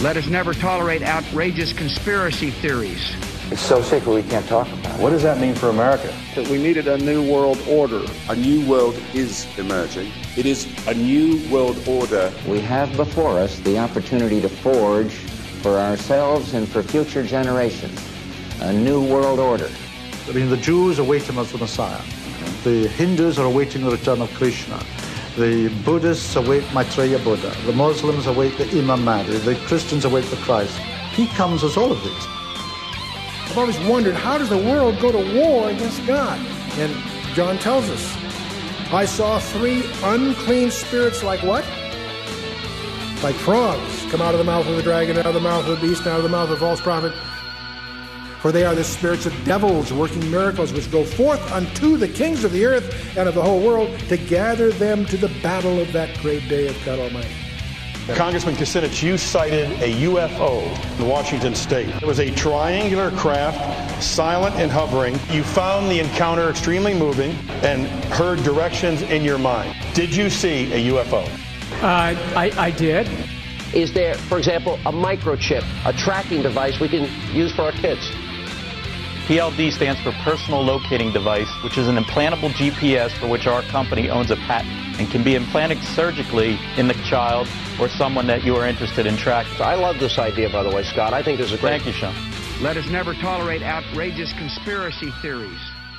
Let us never tolerate outrageous conspiracy theories. It's so sacred we can't talk about it. What does that mean for America? That we needed a new world order. A new world is emerging. It is a new world order. We have before us the opportunity to forge for ourselves and for future generations a new world order. I mean, the Jews are waiting for the Messiah. The Hindus are awaiting the return of Krishna. The Buddhists await Maitreya Buddha. The Muslims await the Imam Mahdi. The Christians await the Christ. He comes as all of these. I've always wondered, how does the world go to war against God? And John tells us, I saw 3 unclean spirits like what? Like frogs come out of the mouth of the dragon, out of the mouth of the beast, out of the mouth of the false prophet. For they are the spirits of devils working miracles, which go forth unto the kings of the earth and of the whole world to gather them to the battle of that great day of God Almighty. Congressman Kucinich, you cited a UFO in Washington State. It was a triangular craft, silent and hovering. You found the encounter extremely moving and heard directions in your mind. Did you see a UFO? I did. Is there, for example, a microchip, a tracking device we can use for our kids? PLD stands for Personal Locating Device, which is an implantable GPS for which our company owns a patent and can be implanted surgically in the child or someone that you are interested in tracking. I love this idea, by the way, Scott. I think this is a great... Thank you, Sean. Let us never tolerate outrageous conspiracy theories.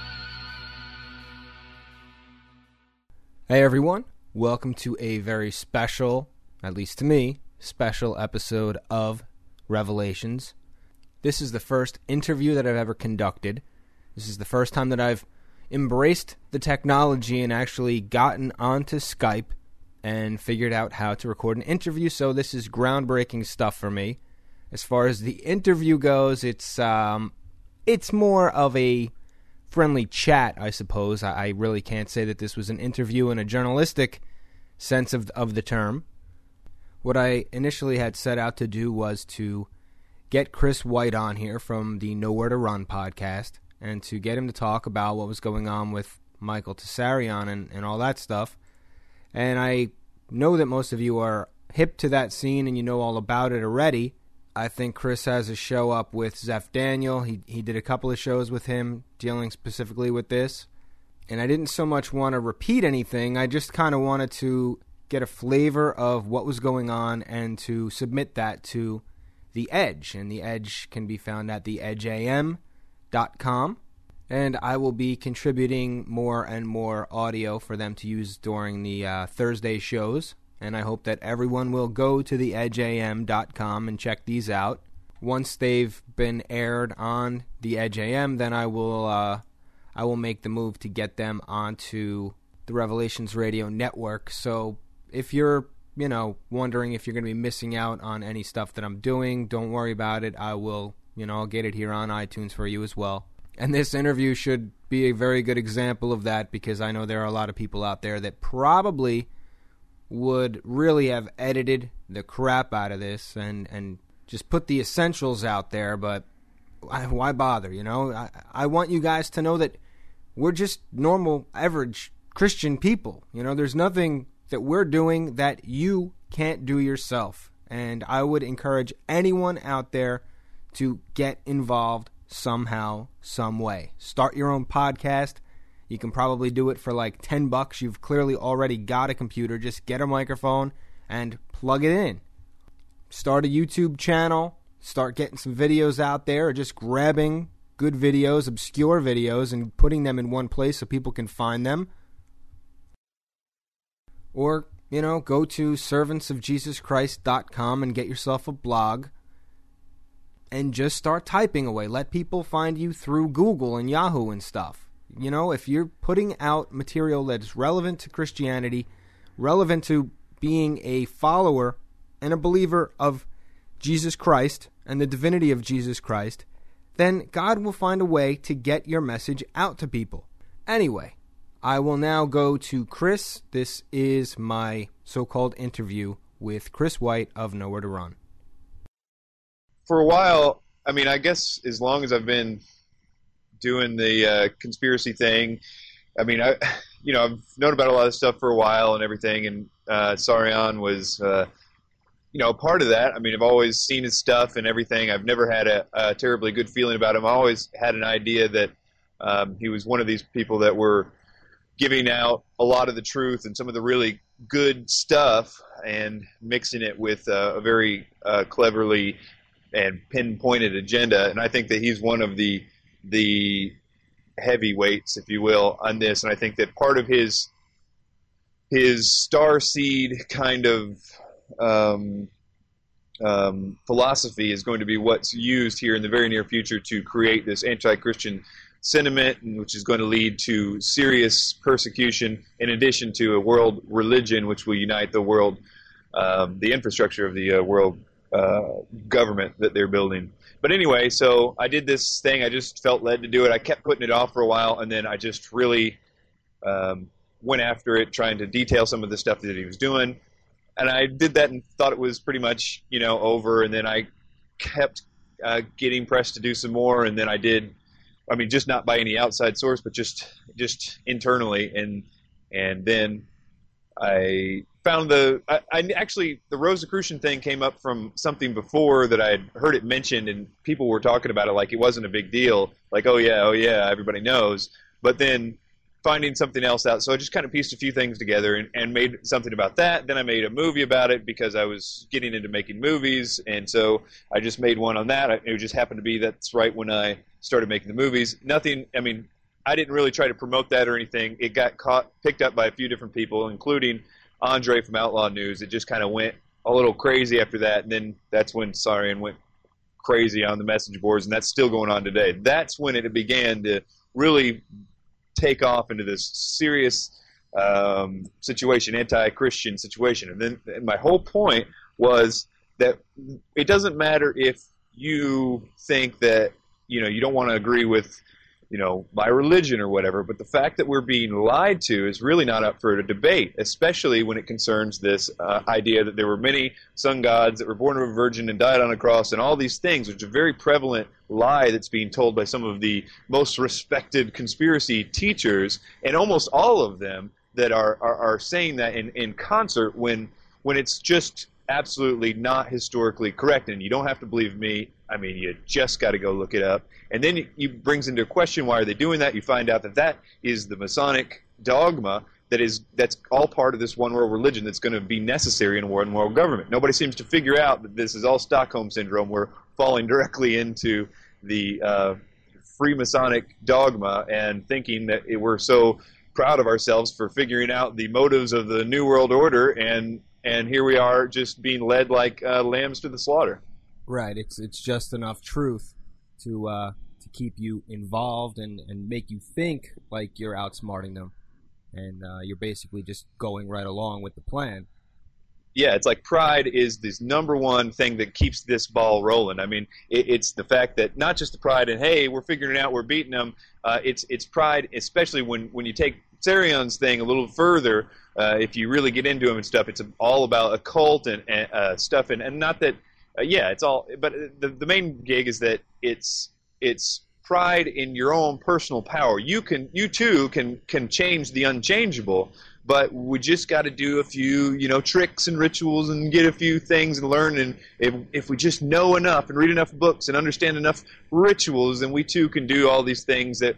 Hey, everyone. Welcome to a very special, at least to me, special episode of Revelations. This is the first interview that I've ever conducted. This is the first time that I've embraced the technology and actually gotten onto Skype and figured out how to record an interview, so this is groundbreaking stuff for me. As far as the interview goes, it's more of a friendly chat, I suppose. I really can't say that this was an interview in a journalistic sense of the term. What I initially had set out to do was to get Chris White on here from the Nowhere to Run podcast and to get him to talk about what was going on with Michael Tsarion and all that stuff. And I know that most of you are hip to that scene and you know all about it already. I think Chris has a show up with Zeph Daniel. He did a couple of shows with him dealing specifically with this. And I didn't so much want to repeat anything. I just kind of wanted to get a flavor of what was going on and to submit that to The Edge. And The Edge can be found at theedgeam.com. And I will be contributing more and more audio for them to use during the Thursday shows. And I hope that everyone will go to theedgeam.com and check these out. Once they've been aired on The Edge AM, then I will make the move to get them onto the Revelations Radio Network. So if you're, wondering if you're going to be missing out on any stuff that I'm doing, don't worry about it. I will, I'll get it here on iTunes for you as well. And this interview should be a very good example of that, because I know there are a lot of people out there that probably would really have edited the crap out of this and just put the essentials out there, but why bother, I want you guys to know that we're just normal, average Christian people. There's nothing that we're doing that you can't do yourself. And I would encourage anyone out there to get involved somehow, some way. Start your own podcast. You can probably do it for like $10. You've clearly already got a computer. Just get a microphone and plug it in. Start a YouTube channel. Start getting some videos out there, or just grabbing good videos, obscure videos, and putting them in one place so people can find them. Or, go to servantsofjesuschrist.com and get yourself a blog and just start typing away. Let people find you through Google and Yahoo and stuff. If you're putting out material that is relevant to Christianity, relevant to being a follower and a believer of Jesus Christ and the divinity of Jesus Christ, then God will find a way to get your message out to people. Anyway, I will now go to Chris. This is my so-called interview with Chris White of Nowhere to Run. For a while, I guess as long as I've been doing the conspiracy thing, I've known about a lot of stuff for a while and everything, and Tsarion was part of that, I mean, I've always seen his stuff and everything. I've never had a terribly good feeling about him. I always had an idea that he was one of these people that were giving out a lot of the truth and some of the really good stuff and mixing it with a very cleverly and pinpointed agenda. And I think that he's one of the heavyweights, if you will, on this. And I think that part of his starseed kind of philosophy is going to be what's used here in the very near future to create this anti-Christian sentiment, which is going to lead to serious persecution, in addition to a world religion which will unite the world, the infrastructure of the world government that they're building. But anyway, so I did this thing. I just felt led to do it. I kept putting it off for a while, and then I just really went after it, trying to detail some of the stuff that he was doing. And I did that and thought it was pretty much, over. And then I kept getting pressed to do some more. And then I did, just not by any outside source, but just internally. And then I found actually the Rosicrucian thing came up from something before that I had heard it mentioned, and people were talking about it like it wasn't a big deal, like oh yeah, everybody knows. But then finding something else out, so I just kind of pieced a few things together and made something about that. Then I made a movie about it because I was getting into making movies, and so I just made one on that. It just happened to be that's right when I started making the movies. I didn't really try to promote that or anything. It got picked up by a few different people, including Andre from Outlaw News. It just kind of went a little crazy after that, and then that's when Sarian went crazy on the message boards, and that's still going on today. That's when it began to really take off into this serious situation, anti-Christian situation. And then my whole point was that it doesn't matter if you think that, you don't want to agree with, my religion or whatever, but the fact that we're being lied to is really not up for a debate, especially when it concerns this idea that there were many sun gods that were born of a virgin and died on a cross and all these things, which is a very prevalent lie that's being told by some of the most respected conspiracy teachers, and almost all of them that are saying that in concert when it's just absolutely not historically correct. And you don't have to believe me. You just got to go look it up. And then it brings into question, why are they doing that? You find out that is the Masonic dogma that's all part of this one world religion that's going to be necessary in a one world government. Nobody seems to figure out that this is all Stockholm Syndrome. We're falling directly into the Freemasonic dogma and thinking that we're so proud of ourselves for figuring out the motives of the New World Order, and here we are just being led like lambs to the slaughter. Right. It's just enough truth to keep you involved and make you think like you're outsmarting them, and you're basically just going right along with the plan. Yeah, it's like pride is this number one thing that keeps this ball rolling. It's the fact that not just the pride and, hey, we're figuring it out, we're beating them. It's pride, especially when you take Sarion's thing a little further. If you really get into them and stuff, it's all about occult and stuff. And not that, it's all. But the main gig is that it's pride in your own personal power. You too can change the unchangeable. But we just got to do a few, tricks and rituals and get a few things and learn. And if we just know enough and read enough books and understand enough rituals, then we too can do all these things that,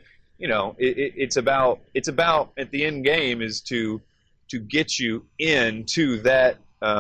it's about at the end game is to get you into that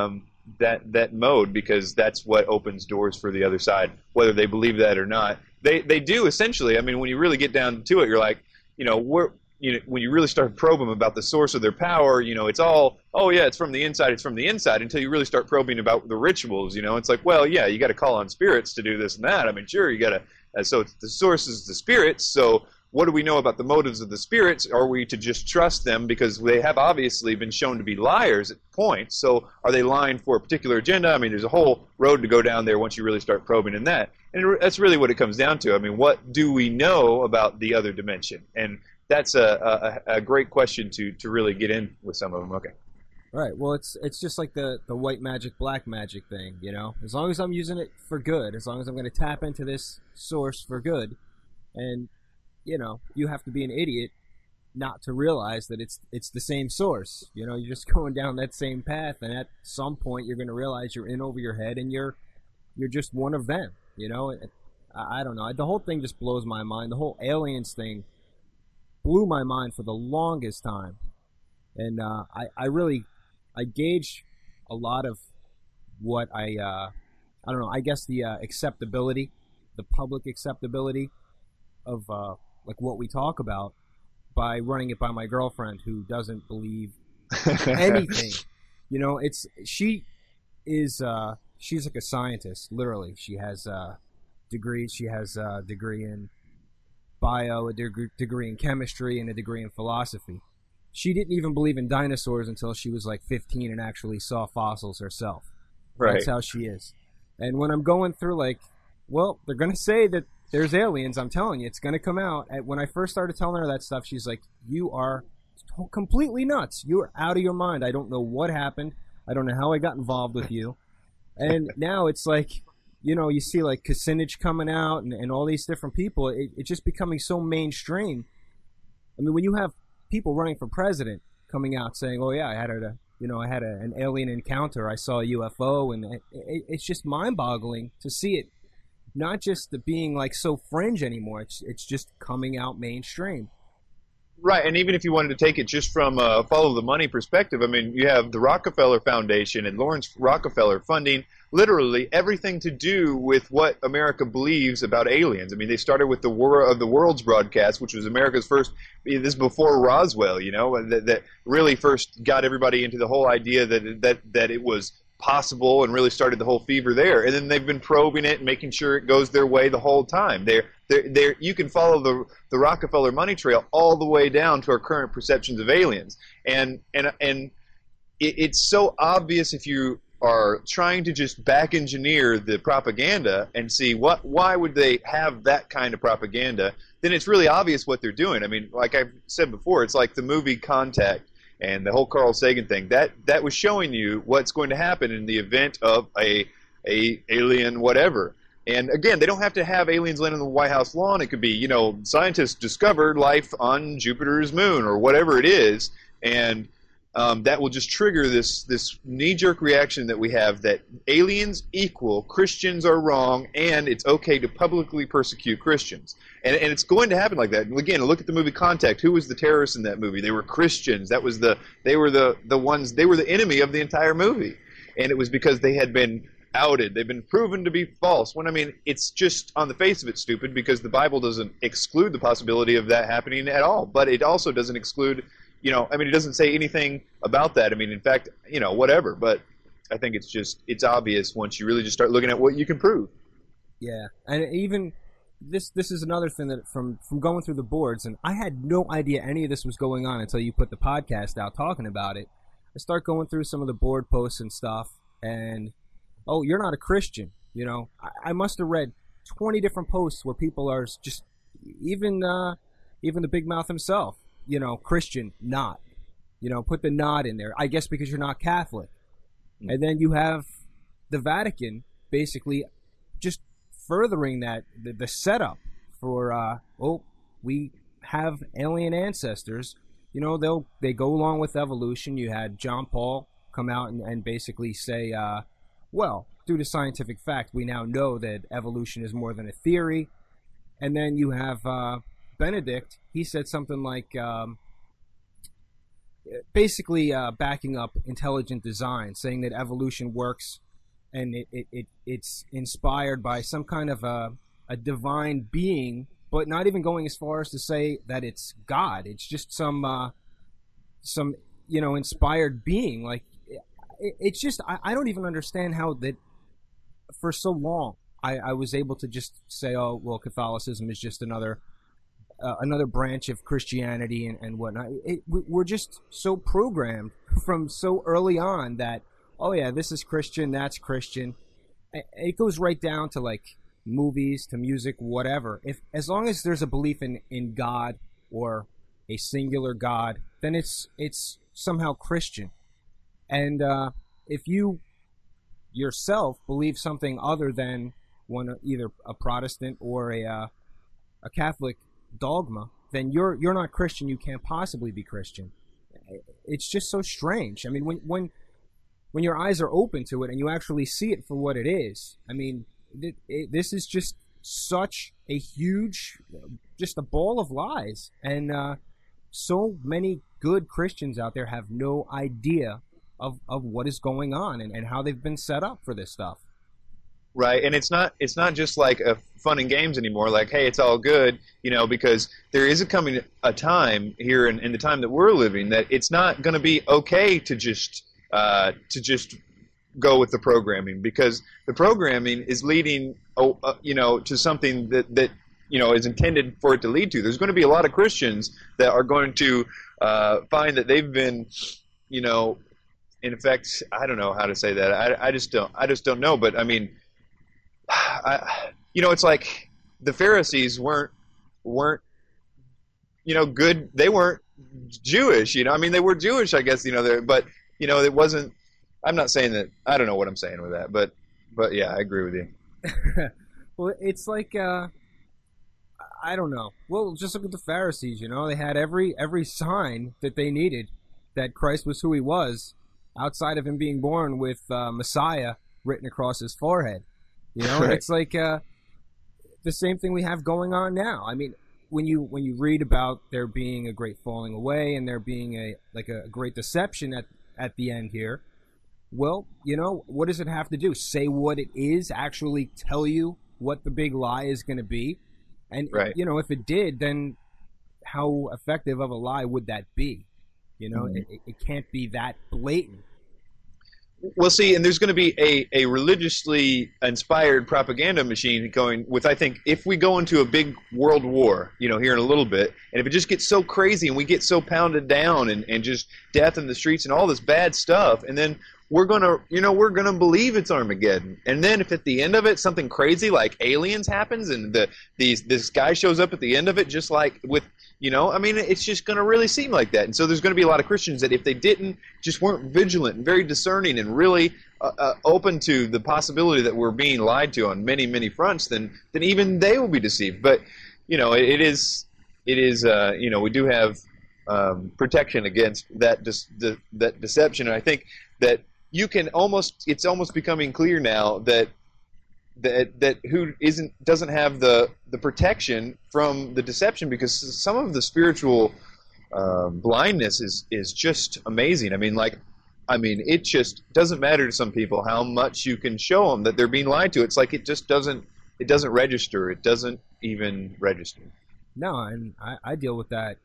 mode, because that's what opens doors for the other side, whether they believe that or not. They do essentially. When you really get down to it, you're like, when you really start probing about the source of their power, it's all, it's from the inside, until you really start probing about the rituals, it's like, well, yeah, you got to call on spirits to do this and that. Sure, you got to, so the source is the spirits, so what do we know about the motives of the spirits? Are we to just trust them because they have obviously been shown to be liars at points, so are they lying for a particular agenda? There's a whole road to go down there once you really start probing in that, and that's really what it comes down to. What do we know about the other dimension? And that's a great question to really get in with some of them. Okay. Right. Well, it's just like the white magic, black magic thing, As long as I'm using it for good, as long as I'm going to tap into this source for good, and, you have to be an idiot not to realize that it's the same source. You know, you're just going down that same path, and at some point you're going to realize you're in over your head, and you're just one of them. You know, I don't know. The whole thing just blows my mind. The whole aliens thing blew my mind for the longest time, and I gauge a lot of what I don't know. I guess the acceptability, the public acceptability of like what we talk about, by running it by my girlfriend, who doesn't believe anything. You know, she's like a scientist, literally. She has degrees. She has a degree in bio, a degree in chemistry, and a degree in philosophy. She didn't even believe in dinosaurs until she was like 15 and actually saw fossils herself. Right. That's how she is. And when I'm going through, like, well, they're going to say that there's aliens, I'm telling you, it's going to come out. When I first started telling her that stuff, she's like, you are completely nuts. You are out of your mind. I don't know what happened. I don't know how I got involved with you. And now it's like, you know, you see like Kucinich coming out and all these different people. It's just becoming so mainstream. I mean, when you have people running for president coming out saying, oh, yeah, I had an alien encounter. I saw a UFO. And it's just mind-boggling to see it. Not just the being like so fringe anymore. It's just coming out mainstream. Right, and even if you wanted to take it just from a follow the money perspective, I mean, you have the Rockefeller Foundation and Lawrence Rockefeller funding literally everything to do with what America believes about aliens. I mean, they started with the War of the Worlds broadcast, which was America's first, this is before Roswell, you know, that really first got everybody into the whole idea that it was possible, and really started the whole fever there. And then they've been probing it and making sure it goes their way the whole time. You can follow the Rockefeller money trail all the way down to our current perceptions of aliens. And it's so obvious if you are trying to just back engineer the propaganda and see why would they have that kind of propaganda, then it's really obvious what they're doing. I mean, like I've said before, it's like the movie Contact and the whole Carl Sagan thing. That was showing you what's going to happen in the event of a alien whatever. And again, they don't have to have aliens land on the White House lawn. It could be, you know, scientists discovered life on Jupiter's moon or whatever it is, and that will just trigger this knee-jerk reaction that we have that aliens equal Christians are wrong, and it's okay to publicly persecute Christians. And it's going to happen like that. And again, look at the movie Contact. Who was the terrorists in that movie? They were Christians. They were the enemy of the entire movie. And it was because they had been outed. They've been proven to be false. When, I mean, it's just on the face of it stupid, because the Bible doesn't exclude the possibility of that happening at all. But it also doesn't exclude, you know, I mean, it doesn't say anything about that. I mean, in fact, you know, whatever. But I think it's obvious once you really just start looking at what you can prove. Yeah, and even this is another thing that from going through the boards, and I had no idea any of this was going on until you put the podcast out talking about it. I start going through some of the board posts and stuff, and oh, you're not a Christian. You know, I must have read 20 different posts where people are just, even the big mouth himself, you know, Christian, not. You know, put the not in there. I guess because you're not Catholic. Mm-hmm. And then you have the Vatican basically just furthering that, the setup for, we have alien ancestors. You know, they go along with evolution. You had John Paul come out and basically say, well, due to scientific fact, we now know that evolution is more than a theory. And then you have Benedict. He said something like, basically backing up intelligent design, saying that evolution works and it's inspired by some kind of a divine being, but not even going as far as to say that it's God. It's just some you know, inspired being. Like, it's just, I don't even understand how that for so long I was able to just say, oh, well, Catholicism is just another branch of Christianity and whatnot. We're just so programmed from so early on that, oh yeah, this is Christian, that's Christian. It goes right down to like movies, to music, whatever. As long as there's a belief in God or a singular God, then it's somehow Christian. And if you yourself believe something other than either a Protestant or a Catholic dogma, then you're not Christian. You can't possibly be Christian. It's just so strange. I mean, when your eyes are open to it and you actually see it for what it is, I mean, this is just such a huge, just a ball of lies. And so many good Christians out there have no idea of what is going on and how they've been set up for this stuff. Right, and it's not just like a fun and games anymore. Like, hey, it's all good, because there is coming a time here in the time that we're living that it's not going to be okay to just go with the programming, because the programming is leading, to something that is intended for it to lead to. There's going to be a lot of Christians that are going to find that they've been, in effect, I don't know how to say that. I just don't know. But I mean, it's like the Pharisees weren't good. They weren't Jewish. I mean, they were Jewish, I guess. But it wasn't. I'm not saying that. I don't know what I'm saying with that. But yeah, I agree with you. Well, it's like I don't know. Well, just look at the Pharisees. They had every sign that they needed that Christ was who he was, outside of him being born with Messiah written across his forehead. Right. It's like the same thing we have going on now. I mean, when you read about there being a great falling away and there being a great deception at the end here, well, what does it have to do? Say what it is, actually tell you what the big lie is going to be. And, right. If it did, then how effective of a lie would that be? It can't be that blatant. Well, see, and there's going to be a religiously inspired propaganda machine going with, I think, if we go into a big world war, here in a little bit, and if it just gets so crazy and we get so pounded down and just death in the streets and all this bad stuff, and then we're going to believe it's Armageddon. And then if at the end of it something crazy like aliens happens and this guy shows up at the end of it, just like with, I mean, it's just going to really seem like that. And so there's going to be a lot of Christians that if they just weren't vigilant and very discerning and really open to the possibility that we're being lied to on many, many fronts, then even they will be deceived. But, it is we do have protection against that deception. And I think that it's almost becoming clear now that who doesn't have the protection from the deception, because some of the spiritual blindness is just amazing. I mean, it just doesn't matter to some people how much you can show them that they're being lied to. It's like it doesn't register. It doesn't even register. No, and I deal with that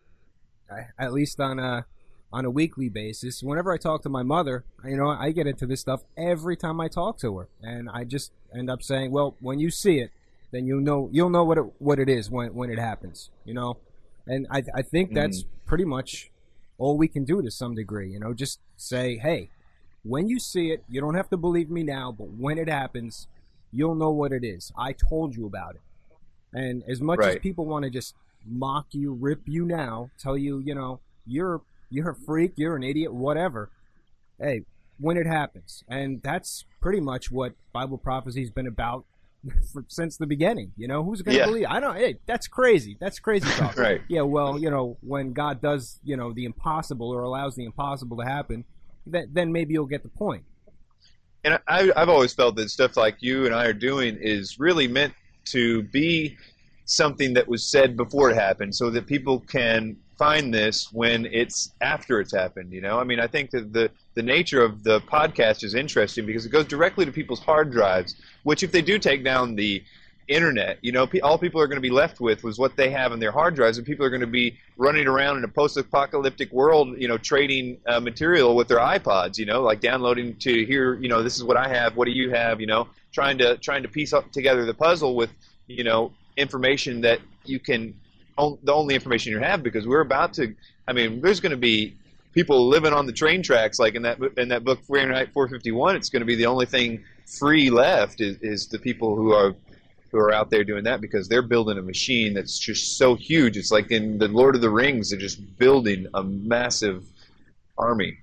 at least on a weekly basis. Whenever I talk to my mother, I get into this stuff every time I talk to her, and I just end up saying, well, when you see it, then you'll know what it is when it happens, and I think that's pretty much all we can do to some degree, just say, hey, when you see it, you don't have to believe me now, but when it happens, you'll know what it is. I told you about it. And as much as people want to just mock you, rip you now, tell you, you're a freak, you're an idiot, whatever. Hey, when it happens. And that's pretty much what Bible prophecy's been about since the beginning. Who's going to believe? Hey, that's crazy. That's crazy talk. Right. Yeah, well, when God does, the impossible or allows the impossible to happen, then maybe you'll get the point. And I've always felt that stuff like you and I are doing is really meant to be something that was said before it happened, so that people can find this when it's after it's happened. I mean, I think that the nature of the podcast is interesting because it goes directly to people's hard drives, which if they do take down the internet, all people are going to be left with was what they have in their hard drives, and people are going to be running around in a post-apocalyptic world, trading material with their iPods, like downloading to hear, this is what I have, what do you have, trying to piece up together the puzzle with, information that you can, the only information you have, because we're about to, I mean, there's going to be people living on the train tracks, like in that book Fahrenheit 451. It's going to be the only thing free left is the people who are out there doing that, because they're building a machine that's just so huge. It's like in the Lord of the Rings, they're just building a massive army,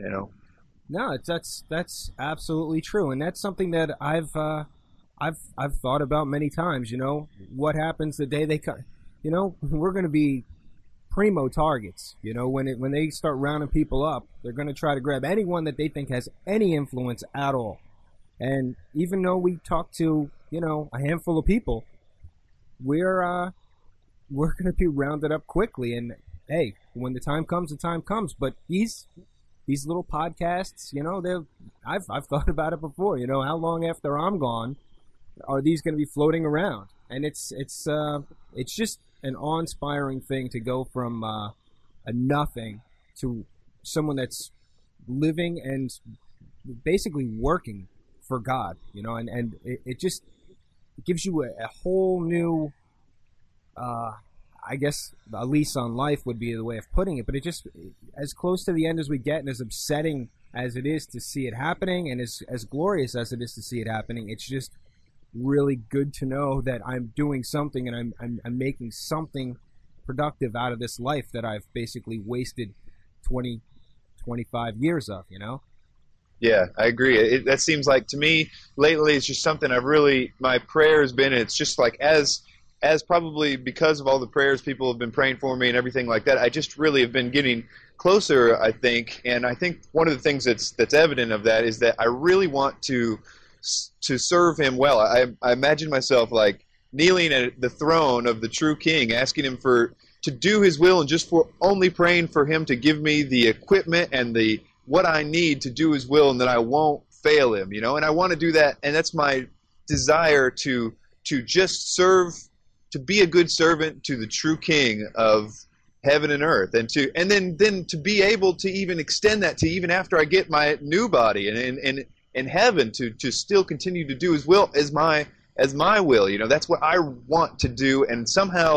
No, that's absolutely true, and that's something that I've thought about many times. What happens the day they come? We're going to be primo targets. You know, when they start rounding people up, they're going to try to grab anyone that they think has any influence at all. And even though we talk to, you know, a handful of people, we're going to be rounded up quickly. And hey, when the time comes, the time comes. But these little podcasts, you know, I've thought about it before. You know, how long after I'm gone are these going to be floating around? And it's just an awe-inspiring thing to go from a nothing to someone that's living and basically working for God, you know, and it just gives you a whole new, I guess a lease on life would be the way of putting it, but it just, as close to the end as we get and as upsetting as it is to see it happening and as glorious as it is to see it happening, it's just really good to know that I'm doing something and I'm making something productive out of this life that I've basically wasted 20, 25 years of, you know? Yeah, I agree. That seems like, to me, lately, it's just something my prayer has been, it's just like, as probably because of all the prayers people have been praying for me and everything like that, I just really have been getting closer, I think. And I think one of the things that's evident of that is that I really want to serve him well. I imagine myself like kneeling at the throne of the true King, asking him to do his will, and just for only praying for him to give me the equipment and what I need to do his will, and that I won't fail him, you know. And I want to do that, and that's my desire to just serve, to be a good servant to the true King of heaven and earth, and then to be able to even extend that to even after I get my new body and in heaven, to still continue to do his will as my will, you know. That's what I want to do, and somehow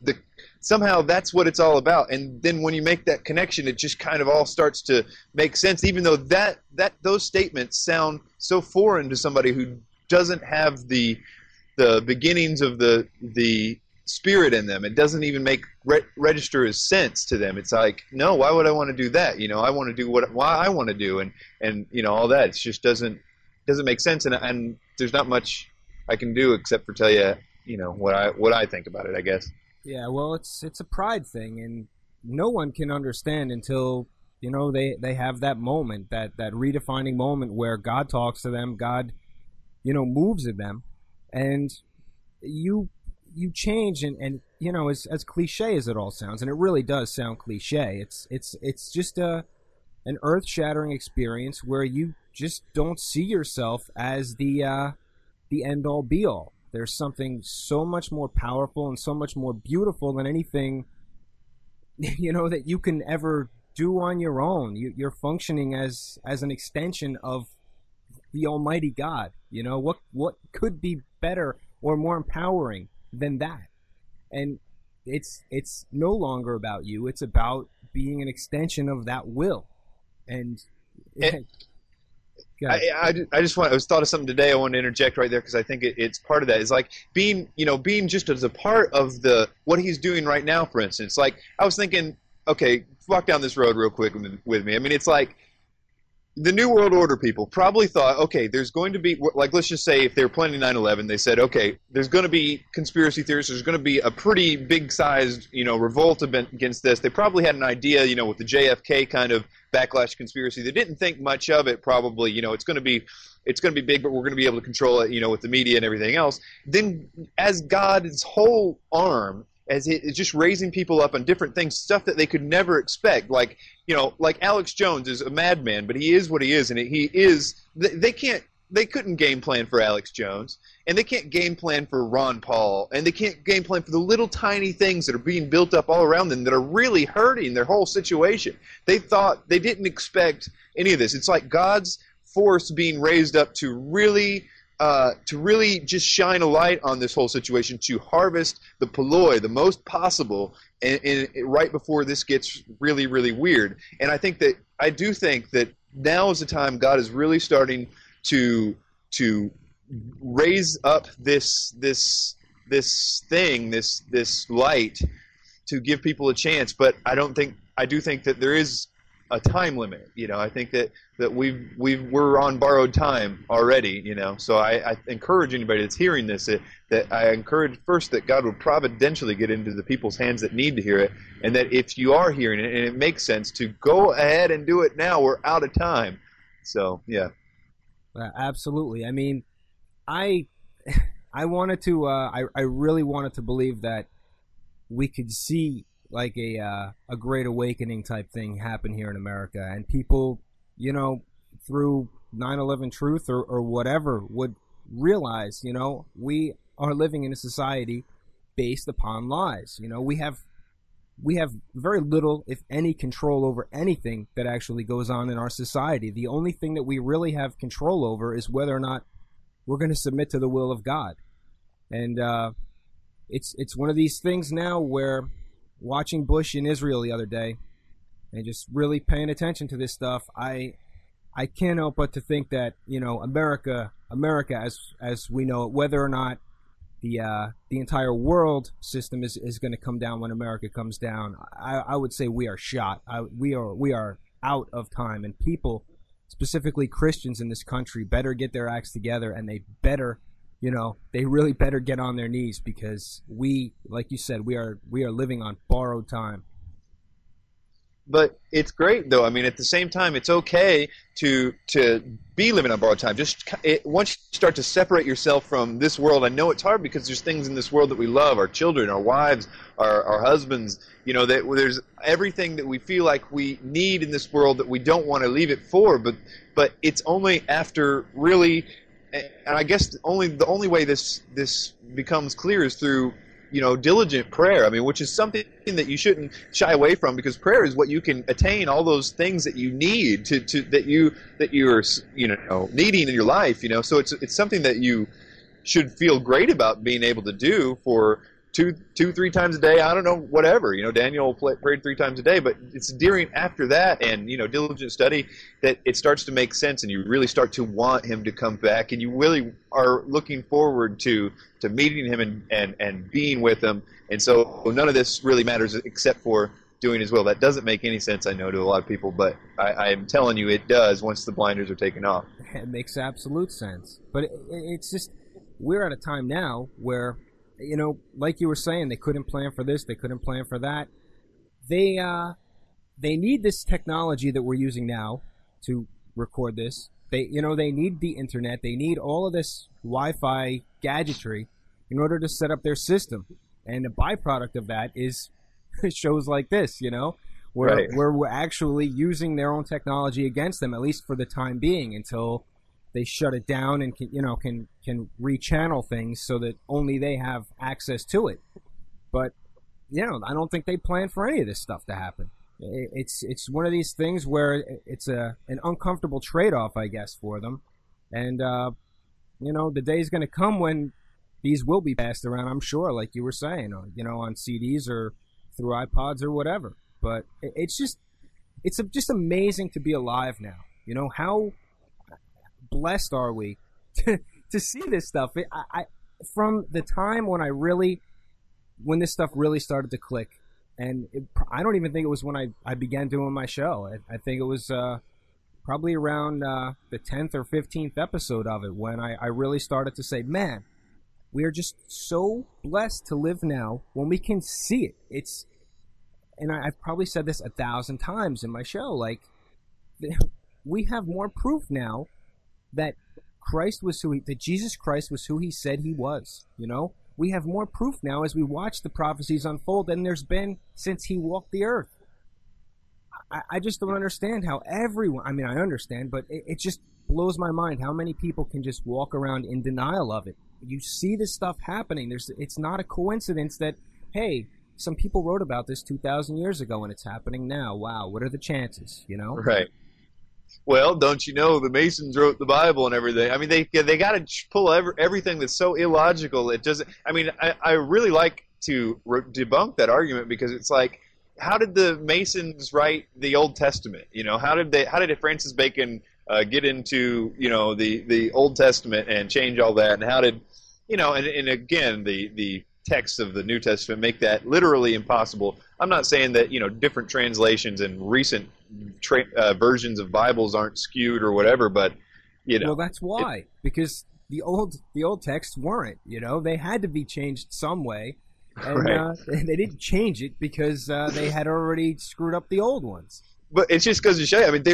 that's what it's all about. And then when you make that connection, it just kind of all starts to make sense, even though that those statements sound so foreign to somebody who doesn't have the beginnings of the Spirit in them. It doesn't even register as sense to them. It's like, no, why would I want to do that? You know, I want to do what I want to do, and you know, all that. It just doesn't make sense, and there's not much I can do except for tell you, you know, what I think about it, I guess. Yeah, well, it's a pride thing, and no one can understand until, you know, they have that moment, that redefining moment where God talks to them, God, you know, moves in them, and you change, and you know, as cliche as it all sounds, and it really does sound cliche, it's just an earth-shattering experience where you just don't see yourself as the end-all be-all. There's something so much more powerful and so much more beautiful than anything, you know, that you can ever do on your own. You're functioning as an extension of the Almighty God. You know, what could be better or more empowering than that? And it's no longer about you. It's about being an extension of that will. And I was thought of something today. I wanted to interject right there because I think it's part of that. It's like being just as a part of what he's doing right now. For instance, like I was thinking, okay, walk down this road real quick with me. I mean, it's like the New World Order people probably thought, okay, there's going to be, like, let's just say if they were planning 9/11, they said, okay, there's going to be conspiracy theorists, there's going to be a pretty big-sized, you know, revolt against this. They probably had an idea, you know, with the JFK kind of backlash conspiracy. They didn't think much of it, probably. You know, it's going to be big, but we're going to be able to control it, you know, with the media and everything else. Then, as God's whole arm, as it's just raising people up on different things, stuff that they could never expect. Like, you know, like Alex Jones is a madman, but he is what he is, and he is. They couldn't game plan for Alex Jones, and they can't game plan for Ron Paul, and they can't game plan for the little tiny things that are being built up all around them that are really hurting their whole situation. They didn't expect any of this. It's like God's force being raised up to really just shine a light on this whole situation, to harvest the poloi the most possible, and right before this gets really, really weird. And I do think that now is the time God is really starting to raise up this light to give people a chance. But I do think that there is a time limit. I think that we're on borrowed time already. So I encourage anybody that's hearing this that I encourage first that God would providentially get into the people's hands that need to hear it, and that if you are hearing it and it makes sense, to go ahead and do it now. We're out of time. So yeah. Absolutely. I mean, I wanted to. I really wanted to believe that we could see like a great awakening type thing happen here in America, and people, through 9/11 truth or whatever, would realize, we are living in a society based upon lies. We have very little, if any, control over anything that actually goes on in our society. The only thing that we really have control over is whether or not we're going to submit to the will of God. And it's one of these things now where, watching Bush in Israel the other day and just really paying attention to this stuff, I can't help but to think that, America as we know it, whether or not the entire world system is going to come down when America comes down, I would say we are shot. We are out of time, and people, specifically Christians in this country, better get their acts together, and they better, they really better get on their knees, because we, like you said, we are living on borrowed time. But it's great, though. I mean, at the same time, it's okay to be living on borrowed time. Once you start to separate yourself from this world, I know it's hard because there's things in this world that we love, our children, our wives, our husbands, that there's everything that we feel like we need in this world that we don't want to leave it for. But it's only after really, and I guess the only way this becomes clear is through diligent prayer. I mean, which is something that you shouldn't shy away from, because prayer is what you can attain all those things that you need that you're needing in your life. So it's something that you should feel great about being able to do for 2-3 times a day. I don't know, whatever. Daniel prayed 3 times a day, but it's during after that and diligent study that it starts to make sense, and you really start to want him to come back, and you really are looking forward to meeting him and being with him. And so none of this really matters except for doing his will. That doesn't make any sense, I know, to a lot of people, but I am telling you it does once the blinders are taken off. It makes absolute sense. But it's just, we're at a time now where, like you were saying, they couldn't plan for this, they couldn't plan for that. They need this technology that we're using now to record this. They need the internet. They need all of this Wi-Fi gadgetry in order to set up their system. And a byproduct of that is shows like this, where we're actually using their own technology against them, at least for the time being, until they shut it down and can rechannel things so that only they have access to it. But I don't think they plan for any of this stuff to happen. It's one of these things where it's an uncomfortable trade-off, I guess, for them. And the day's going to come when these will be passed around, I'm sure, like you were saying, on CDs or through iPods or whatever. But it's just amazing to be alive now. How blessed are we to see this stuff? I from the time when this stuff really started to click, and I don't even think it was when I began doing my show. I think it was probably around the 10th or 15th episode of it when I really started to say, man, we are just so blessed to live now when we can see it. And I've probably said this 1,000 times in my show, like, we have more proof now that Jesus Christ was who he said he was. We have more proof now as we watch the prophecies unfold than there's been since he walked the earth. I just don't understand how everyone, I mean, I understand, but it just blows my mind how many people can just walk around in denial of it. You see this stuff happening. It's not a coincidence that, hey, some people wrote about this 2,000 years ago and it's happening now. Wow, what are the chances, Right. Well, don't you know the Masons wrote the Bible and everything? I mean, they got to pull everything that's so illogical. It doesn't. I mean, I really like to debunk that argument, because it's like, how did the Masons write the Old Testament? How did Francis Bacon get into the Old Testament and change all that? And how did and again the text of the New Testament make that literally impossible? I'm not saying that different translations and recent versions of Bibles aren't skewed or whatever, but Well, that's why, because the old texts weren't. They had to be changed some way, and right. They didn't change it because they had already screwed up the old ones. But it just goes to show you. I mean,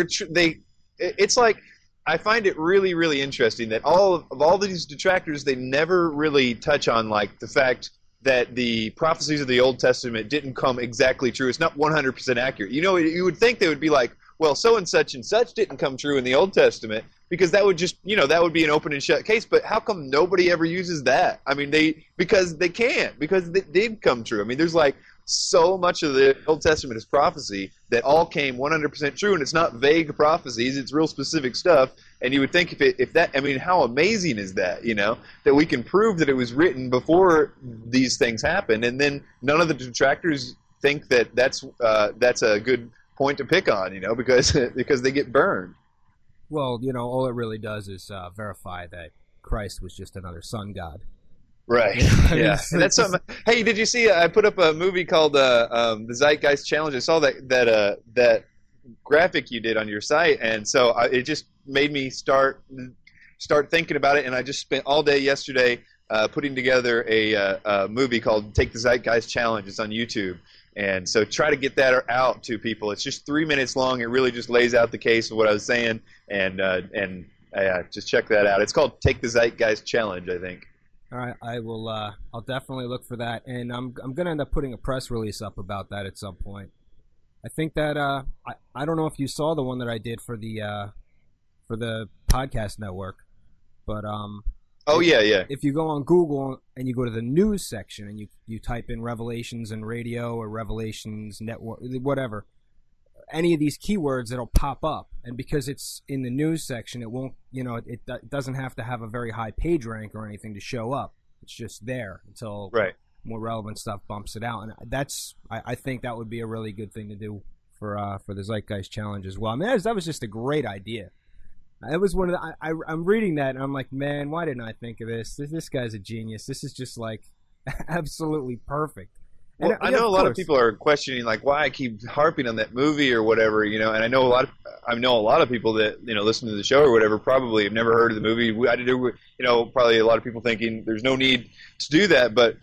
it's like, I find it really, really interesting that all these detractors, they never really touch on like the fact that the prophecies of the Old Testament didn't come exactly true. It's not 100% accurate. You would think they would be like, well, so and such didn't come true in the Old Testament, because that would just, that would be an open and shut case. But how come nobody ever uses that? I mean, because they can't, because it did come true. I mean, there's like so much of the Old Testament is prophecy that all came 100% true, and it's not vague prophecies, it's real specific stuff. And you would think if that, I mean, how amazing is that, that we can prove that it was written before these things happened, and then none of the detractors think that that's a good point to pick on, because they get burned. Well, all it really does is verify that Christ was just another sun god. Right. Yeah. And that's something. Hey, did you see? I put up a movie called the Zeitgeist Challenge. I saw that graphic you did on your site, and so it just made me start thinking about it. And I just spent all day yesterday putting together a movie called "Take the Zeitgeist Challenge." It's on YouTube, and so try to get that out to people. It's just 3 minutes long. It really just lays out the case of what I was saying, and just check that out. It's called "Take the Zeitgeist Challenge," I think. All right, I will. I'll definitely look for that, and I'm going to end up putting a press release up about that at some point. I think that I don't know if you saw the one that I did for the podcast network, but yeah. If you go on Google and you go to the news section and you type in Revelations and radio or Revelations network, whatever, any of these keywords, it'll pop up. And because it's in the news section, it won't, it doesn't have to have a very high page rank or anything to show up. It's just there until more relevant stuff bumps it out. And I think that would be a really good thing to do for the Zeitgeist Challenge as well. I mean, that was just a great idea. It was one of the, I'm reading that and I'm like, man, why didn't I think of this? This guy's a genius. This is just like absolutely perfect. Well, I know a lot of people are questioning like why I keep harping on that movie or whatever, and I know a lot of people that listen to the show or whatever probably have never heard of the movie. Probably a lot of people thinking there's no need to do that, but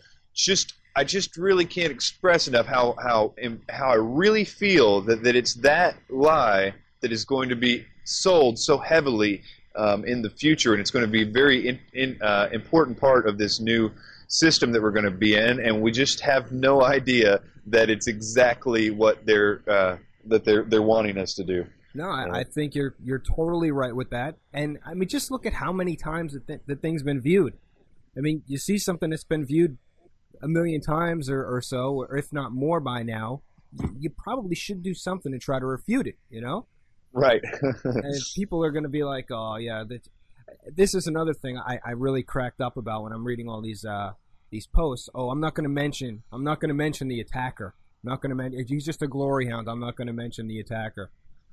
I just really can't express enough how I really feel that it's that lie that is going to be sold so heavily in the future, and it's going to be a very important part of this new system that we're going to be in, and we just have no idea that it's exactly what they're wanting us to do. No, I think you're totally right with that. And I mean, just look at how many times the thing's been viewed. I mean, you see something that's been viewed 1 million times or so, or if not more by now, you probably should do something to try to refute it. Right. And people are going to be like, oh yeah, this is another thing I really cracked up about when I'm reading all these posts. Oh, I'm not going to mention the attacker. I'm not going to mention, he's just a glory hound. I'm not going to mention the attacker.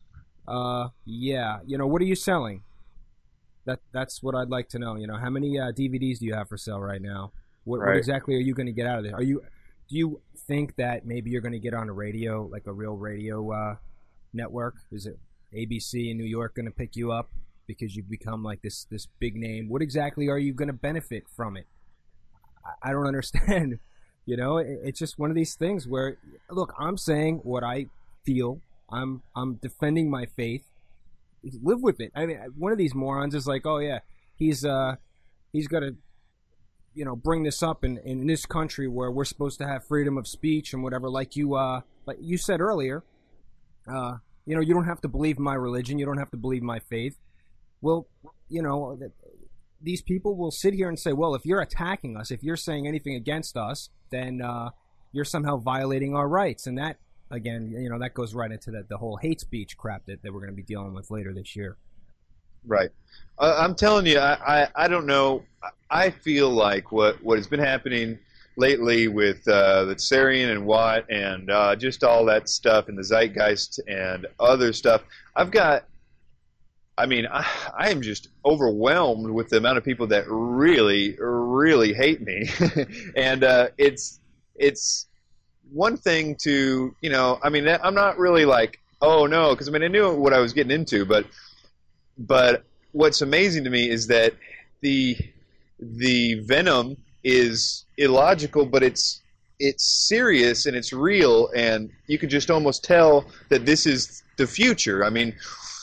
Yeah, what are you selling? That's what I'd like to know. How many DVDs do you have for sale right now? What exactly are you going to get out of there? Do you think that maybe you're going to get on a radio, like a real radio network? Is it ABC in New York going to pick you up because you've become like this big name? What exactly are you going to benefit from it? I don't understand. It's just one of these things where, look, I'm saying what I feel. I'm defending my faith. Live with it. I mean, one of these morons is like, oh yeah, he's got to, bring this up in this country where we're supposed to have freedom of speech and whatever. Like you said earlier, you don't have to believe my religion. You don't have to believe my faith. Well, these people will sit here and say, well, if you're attacking us, if you're saying anything against us, then you're somehow violating our rights. And that, again, that goes right into the whole hate speech crap that we're going to be dealing with later this year. Right. I'm telling you, I don't know. I feel like what has been happening lately with the Tsarian and Watt and just all that stuff and the Zeitgeist and other stuff, I am just overwhelmed with the amount of people that really, really hate me. And it's one thing to, I'm not really like Oh no, because I mean I knew what I was getting into, but what's amazing to me is that the venom is illogical, but it's serious and it's real, and you can just almost tell that this is the future. I mean,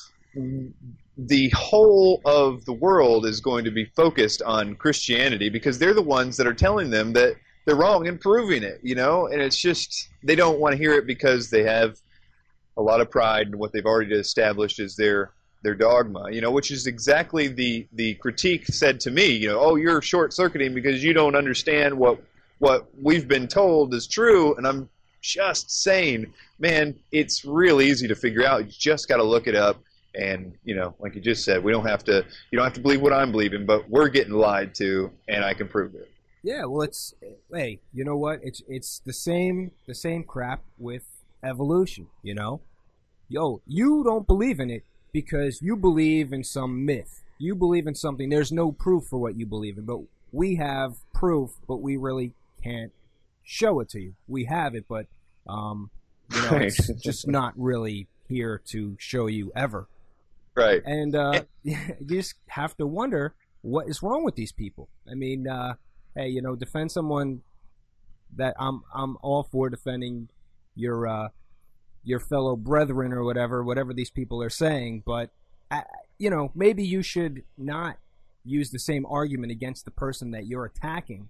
the whole of the world is going to be focused on Christianity because they're the ones that are telling them that they're wrong and proving it, you know? And it's just, they don't want to hear it because they have a lot of pride in what they've already established as their dogma, you know, which is exactly the critique said to me, you know, oh, you're short-circuiting because you don't understand what we've been told is true. And I'm just saying, man, it's real easy to figure out. You just got to look it up. And, you know, like you just said, you don't have to believe what I'm believing, but we're getting lied to, and I can prove it. Yeah, well, hey, you know what? It's the same crap with evolution, you know? Yo, you don't believe in it because you believe in some myth. You believe in something. There's no proof for what you believe in, but we have proof, but we really can't show it to you. We have it, but, you know, it's just not really here to show you ever. Right. And you just have to wonder what is wrong with these people. I mean, hey, you know, defend someone that I'm all for defending your fellow brethren or whatever these people are saying, but you know, maybe you should not use the same argument against the person that you're attacking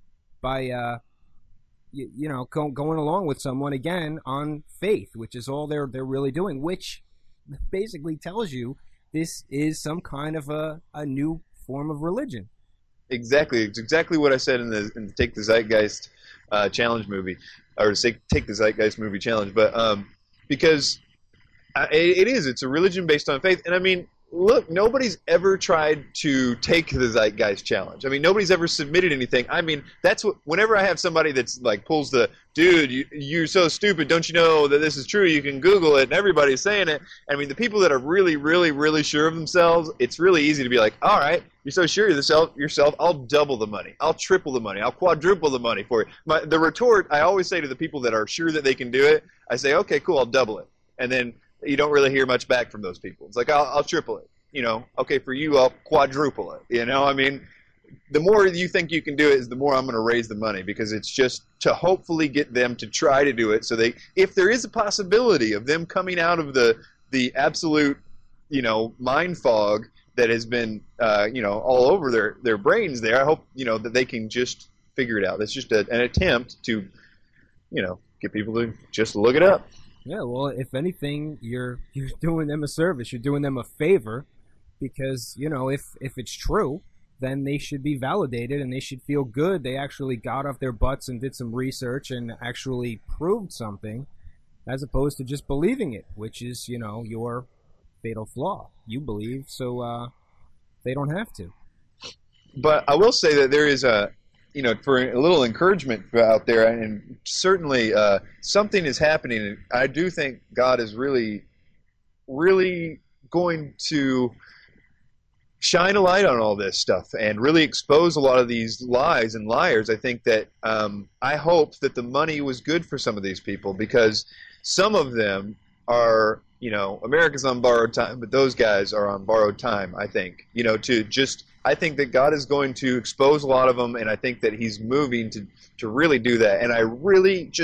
by you know, going along with someone again on faith, which is all they're really doing, which basically tells you this is some kind of a new form of religion. Exactly. It's exactly what I said in the Take the Zeitgeist challenge movie, or Take the Zeitgeist movie challenge. But because it's a religion based on faith. And I mean, look, nobody's ever tried to take the Zeitgeist challenge. I mean, nobody's ever submitted anything. I mean, that's what, whenever I have somebody that's like pulls the, dude, you're so stupid, don't you know that this is true? You can Google it, and everybody's saying it. I mean, the people that are really, really, really sure of themselves, it's really easy to be like, all right, you're so sure of yourself, I'll double the money. I'll triple the money. I'll quadruple the money for you. The retort, I always say to the people that are sure that they can do it, I say, okay, cool, I'll double it. And then you don't really hear much back from those people. It's like, I'll triple it. You know, okay, for you, I'll quadruple it. You know, I mean, the more you think you can do it is the more I'm going to raise the money, because it's just to hopefully get them to try to do it. So if there is a possibility of them coming out of the absolute, you know, mind fog that has been, you know, all over their brains there, I hope, you know, that they can just figure it out. That's just an attempt to, you know, get people to just look it up. Yeah, well, if anything, you're doing them a service. You're doing them a favor, because, you know, if it's true, then they should be validated and they should feel good. They actually got off their butts and did some research and actually proved something, as opposed to just believing it, which is, you know, your fatal flaw. You believe, so they don't have to. But I will say that there is you know, for a little encouragement out there, and certainly something is happening. I do think God is really, really going to shine a light on all this stuff and really expose a lot of these lies and liars. I think that I hope that the money was good for some of these people, because some of them are, you know, America's on borrowed time, but those guys are on borrowed time, I think. You know, I think that God is going to expose a lot of them, and I think that He's moving to really do that. And I really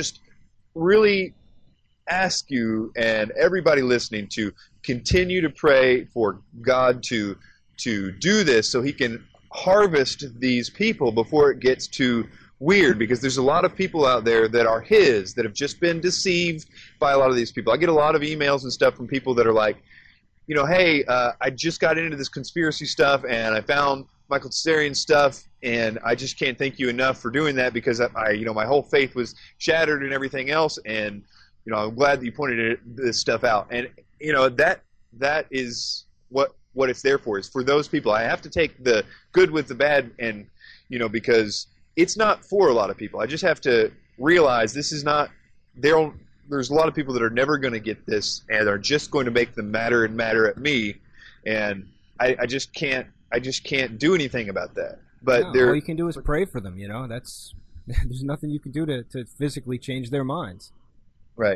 ask you and everybody listening to continue to pray for God to do this, so He can harvest these people before it gets too weird, because there's a lot of people out there that are His that have just been deceived by a lot of these people. I get a lot of emails and stuff from people that are like, you know, hey, I just got into this conspiracy stuff and I found Michael Tsarian's stuff, and I just can't thank you enough for doing that, because you know, my whole faith was shattered and everything else, and you know, I'm glad that you pointed this stuff out. And you know, that is what it's there for, is for those people. I have to take the good with the bad, and you know, because it's not for a lot of people. I just have to realize this is not there's a lot of people that are never going to get this, and are just going to make them madder and madder at me, and I just can't do anything about that. But all you can do is pray for them. You know, there's nothing you can do to physically change their minds. Right.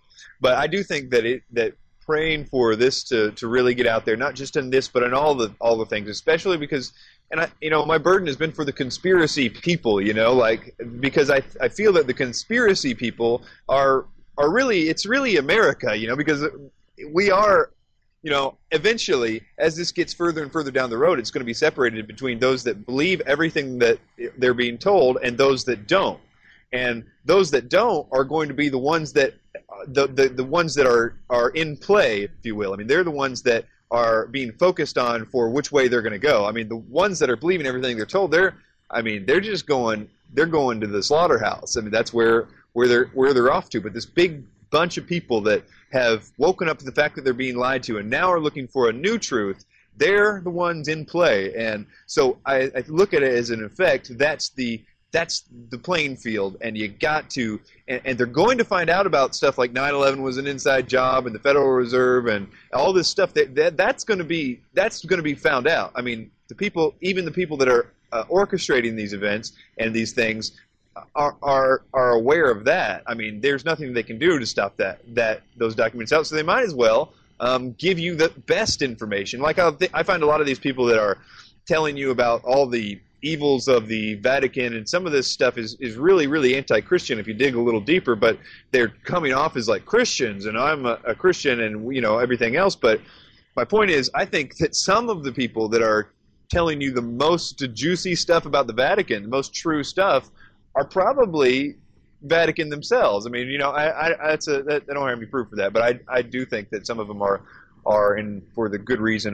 But I do think that praying for this to really get out there, not just in this, but in all the things, especially because, and my burden has been for the conspiracy people, because I feel that the conspiracy people are really, it's really America, because we are, eventually, as this gets further and further down the road, it's going to be separated between those that believe everything that they're being told and those that don't. And those that don't are going to be the ones that the ones that are in play, if you will. I mean, they're the ones that are being focused on for which way they're going to go. I mean, the ones that are believing everything they're told, they're going to the slaughterhouse. I mean, that's where they're off to. But this big bunch of people that have woken up to the fact that they're being lied to and now are looking for a new truth, they're the ones in play. And so I look at it as an effect. That's the playing field, and you got to, and they're going to find out about stuff like 9/11 was an inside job, and the Federal Reserve, and all this stuff. That's going to be found out. I mean, even the people that are orchestrating these events and these things are aware of that. I mean, there's nothing they can do to stop those documents out. So they might as well give you the best information. Like I find a lot of these people that are telling you about all the evils of the Vatican, and some of this stuff is really, really anti-Christian if you dig a little deeper, but they're coming off as like Christians, and I'm a Christian, and everything else. But my point is, I think that some of the people that are telling you the most juicy stuff about the Vatican, the most true stuff, are probably Vatican themselves. I mean, I don't have any proof for that, but I do think that some of them are in for the good reason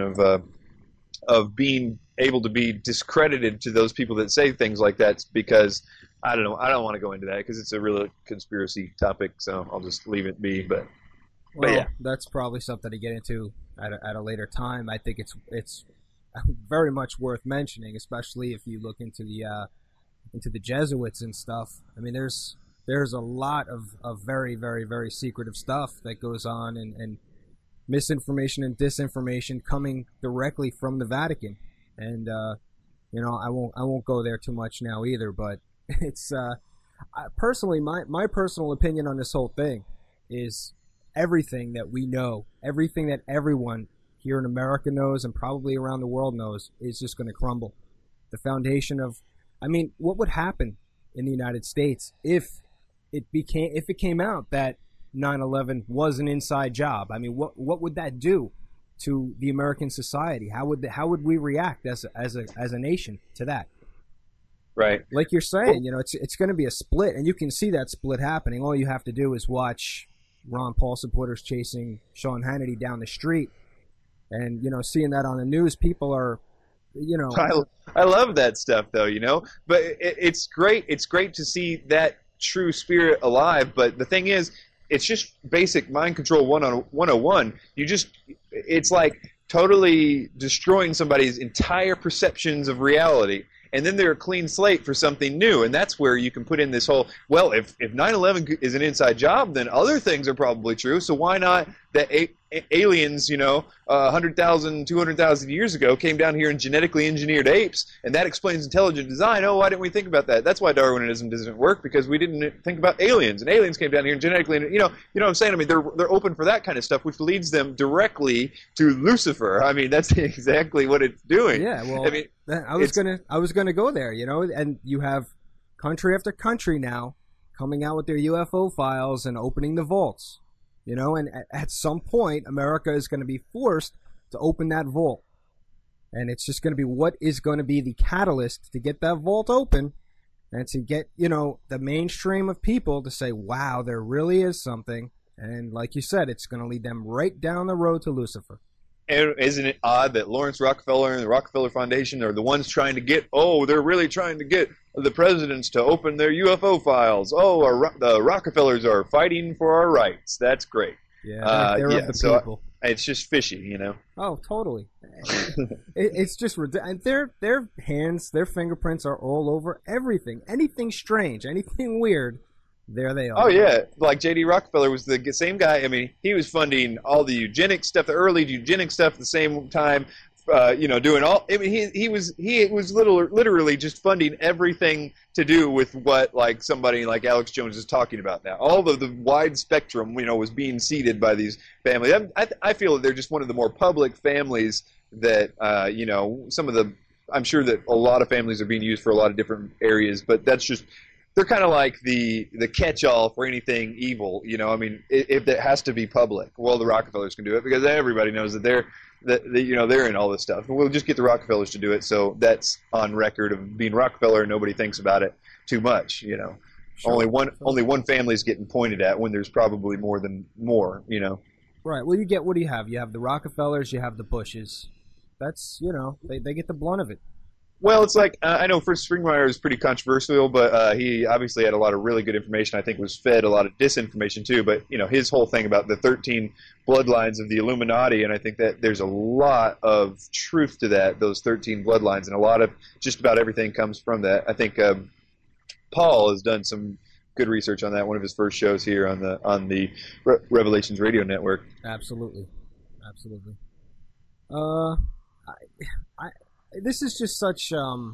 of being able to be discredited to those people that say things like that, because I don't know. I don't want to go into that because it's a real conspiracy topic, so I'll just leave it be. But yeah, that's probably something to get into at a later time. I think it's very much worth mentioning, especially if you look into the Jesuits and stuff. I mean, there's a lot of very, very, very secretive stuff that goes on, and misinformation and disinformation coming directly from the Vatican. And I won't go there too much now either, but it's personally my personal opinion on this whole thing is everything that we know, everything that everyone here in America knows and probably around the world knows is just going to crumble. The foundation of, I mean, what would happen in the United States if it came out that 9/11 was an inside job? I mean, what would that do to the American society? How would we react as a nation to that? Right. Like you're saying, it's going to be a split, and you can see that split happening. All you have to do is watch Ron Paul supporters chasing Sean Hannity down the street, and seeing that on the news. People are, I love that stuff though, but it's great. It's great to see that true spirit alive. But the thing is, it's just basic mind control 101. It's like totally destroying somebody's entire perceptions of reality. And then they're a clean slate for something new. And that's where you can put in this whole, well, if 9/11 is an inside job, then other things are probably true. So why not that aliens, 100,000, 200,000 years ago came down here and genetically engineered apes, and that explains intelligent design. Oh, why didn't we think about that? That's why Darwinism doesn't work, because we didn't think about aliens, and aliens came down here and genetically, you know what I'm saying? I mean, they're open for that kind of stuff, which leads them directly to Lucifer. I mean, that's exactly what it's doing. Yeah, well, I mean, I was gonna go there, and you have country after country now coming out with their UFO files and opening the vaults. And at some point, America is going to be forced to open that vault. And it's just going to be what is going to be the catalyst to get that vault open and to get, the mainstream of people to say, wow, there really is something. And like you said, it's going to lead them right down the road to Lucifer. And isn't it odd that Lawrence Rockefeller and the Rockefeller Foundation are the ones trying to get, they're really trying to get the presidents to open their UFO files. The Rockefellers are fighting for our rights. That's great. Yeah, they're of the people. It's just fishy, Oh, totally. It's just ridiculous. Their hands, their fingerprints are all over everything. Anything strange, anything weird, there they are. Oh, yeah. Like J.D. Rockefeller was the same guy. I mean, he was funding all the eugenics stuff, the early eugenics stuff at the same time, doing all. I mean, he was literally just funding everything to do with what like somebody like Alex Jones is talking about now. All of the wide spectrum, was being seeded by these families. I feel that they're just one of the more public families that, some of the. I'm sure that a lot of families are being used for a lot of different areas, but that's just. They're kind of like the catch-all for anything evil, I mean, if it has to be public, well, the Rockefellers can do it because everybody knows that they're in all this stuff. We'll just get the Rockefellers to do it, so that's on record of being Rockefeller, and nobody thinks about it too much, Sure. Only one family is getting pointed at when there's probably more. Right. Well, what do you have? You have the Rockefellers, you have the Bushes. That's they get the blunt of it. Well, it's like, I know Fritz Springmeier is pretty controversial, but he obviously had a lot of really good information. I think was fed a lot of disinformation too, but, his whole thing about the 13 bloodlines of the Illuminati, and I think that there's a lot of truth to that, those 13 bloodlines, and a lot of just about everything comes from that. I think Paul has done some good research on that, one of his first shows here on the Revelations Radio Network. Absolutely. This is just such,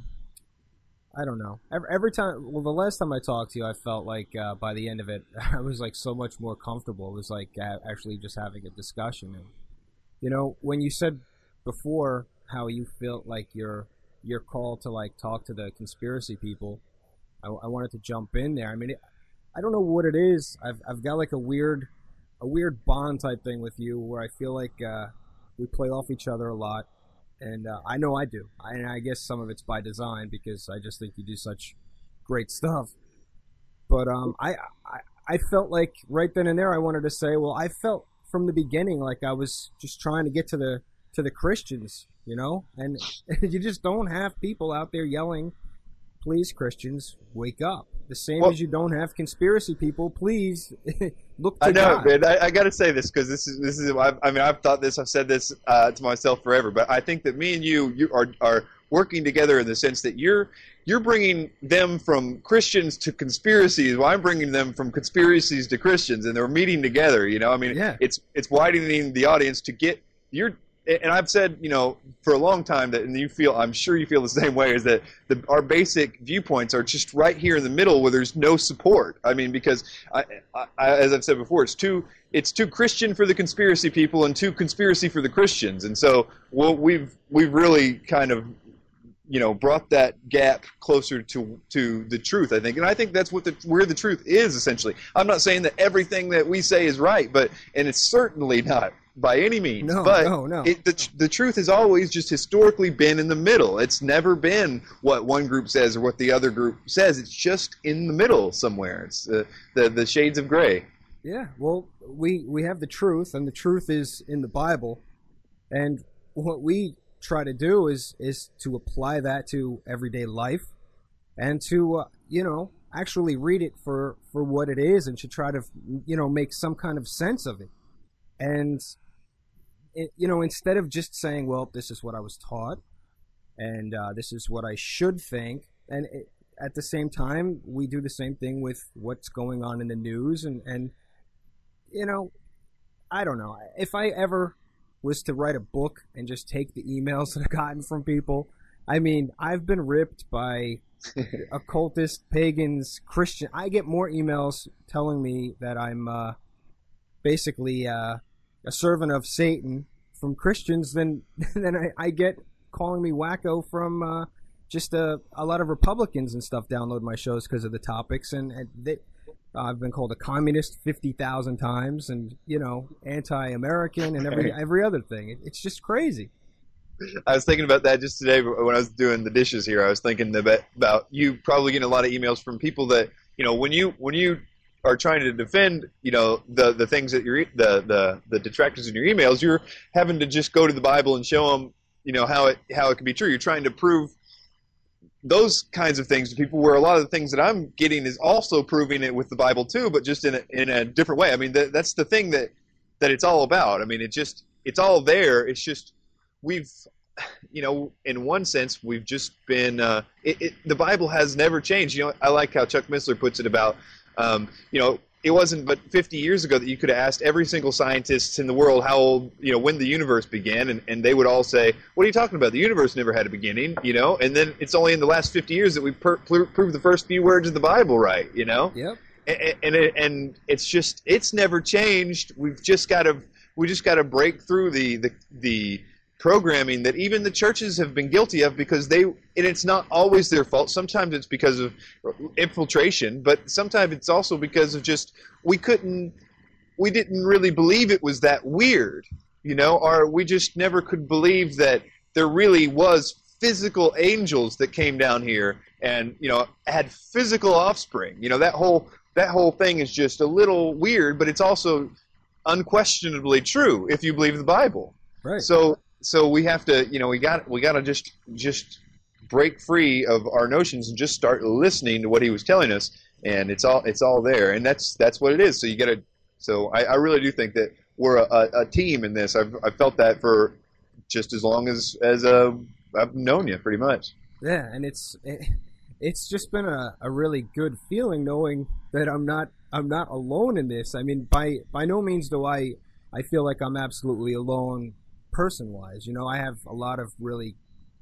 I don't know. Every time, the last time I talked to you, I felt like by the end of it, I was like so much more comfortable. It was like actually just having a discussion. And, when you said before how you felt like your call to like talk to the conspiracy people, I wanted to jump in there. I mean, I don't know what it is. I've got like a weird bond type thing with you where I feel like we play off each other a lot. And I know I do. And I guess some of it's by design because I just think you do such great stuff. But I felt like right then and there I wanted to say, well, I felt from the beginning like I was just trying to get to the Christians, And you just don't have people out there yelling, please, Christians, wake up. The same as you don't have conspiracy people, please look to God. Man. I got to say this because this is. I mean, I've thought this. I've said this to myself forever. But I think that me and you are working together in the sense that you're bringing them from Christians to conspiracies, while I'm bringing them from conspiracies to Christians, and they're meeting together. I mean, it's widening the audience to get your. And I've said, for a long time that, and I'm sure you feel the same way, is that our basic viewpoints are just right here in the middle where there's no support. I mean, because as I've said before, it's too Christian for the conspiracy people and too conspiracy for the Christians. And so we've really kind of, brought that gap closer to the truth, I think. And I think that's where the truth is, essentially. I'm not saying that everything that we say is right, and it's certainly not by any means. No. The truth has always just historically been in the middle. It's never been what one group says or what the other group says. It's just in the middle somewhere. It's the shades of gray. Yeah, well, we have the truth, and the truth is in the Bible. And what we try to do is to apply that to everyday life and to, actually read it for what it is and to try to, make some kind of sense of it. And instead of just saying, well, this is what I was taught, and this is what I should think, and at the same time, we do the same thing with what's going on in the news, and I don't know. If I ever was to write a book and just take the emails that I've gotten from people, I mean, I've been ripped by occultist, pagans, Christian. I get more emails telling me that I'm basically a servant of Satan from Christians than I get calling me wacko from just a lot of Republicans and stuff download my shows because of the topics, and I've been called a communist 50,000 times, and anti-American and every other thing. It's just crazy. I was thinking about that just today when I was doing the dishes here. I was thinking about you probably getting a lot of emails from people that when you are trying to defend, the things that the detractors in your emails, you're having to just go to the Bible and show them, how it can be true. You're trying to prove those kinds of things to people, where a lot of the things that I'm getting is also proving it with the Bible too, but just in a different way. I mean, that's the thing that it's all about. I mean, it's all there. It's just we've, in one sense, we've just been. The Bible has never changed. I like how Chuck Missler puts it about. it wasn't but 50 years ago that you could have asked every single scientist in the world how old, when the universe began, and they would all say, what are you talking about? The universe never had a beginning, and then it's only in the last 50 years that we've proved the first few words of the Bible right, Yep. And it's never changed. We just got to break through the programming that even the churches have been guilty of, because and it's not always their fault. Sometimes it's because of infiltration, but sometimes it's also because of just we didn't really believe it was that weird, or we just never could believe that there really was physical angels that came down here and had physical offspring. That whole thing is just a little weird, but it's also unquestionably true if you believe the Bible. Right. So we have to, we got to just break free of our notions and just start listening to what he was telling us, and it's all there, and that's what it is. So you got to. So I really do think that we're a team in this. I've felt that for just as long as I've known you, pretty much. Yeah, and it's just been a really good feeling knowing that I'm not alone in this. I mean, by no means do I feel like I'm absolutely alone. Person-wise, I have a lot of really,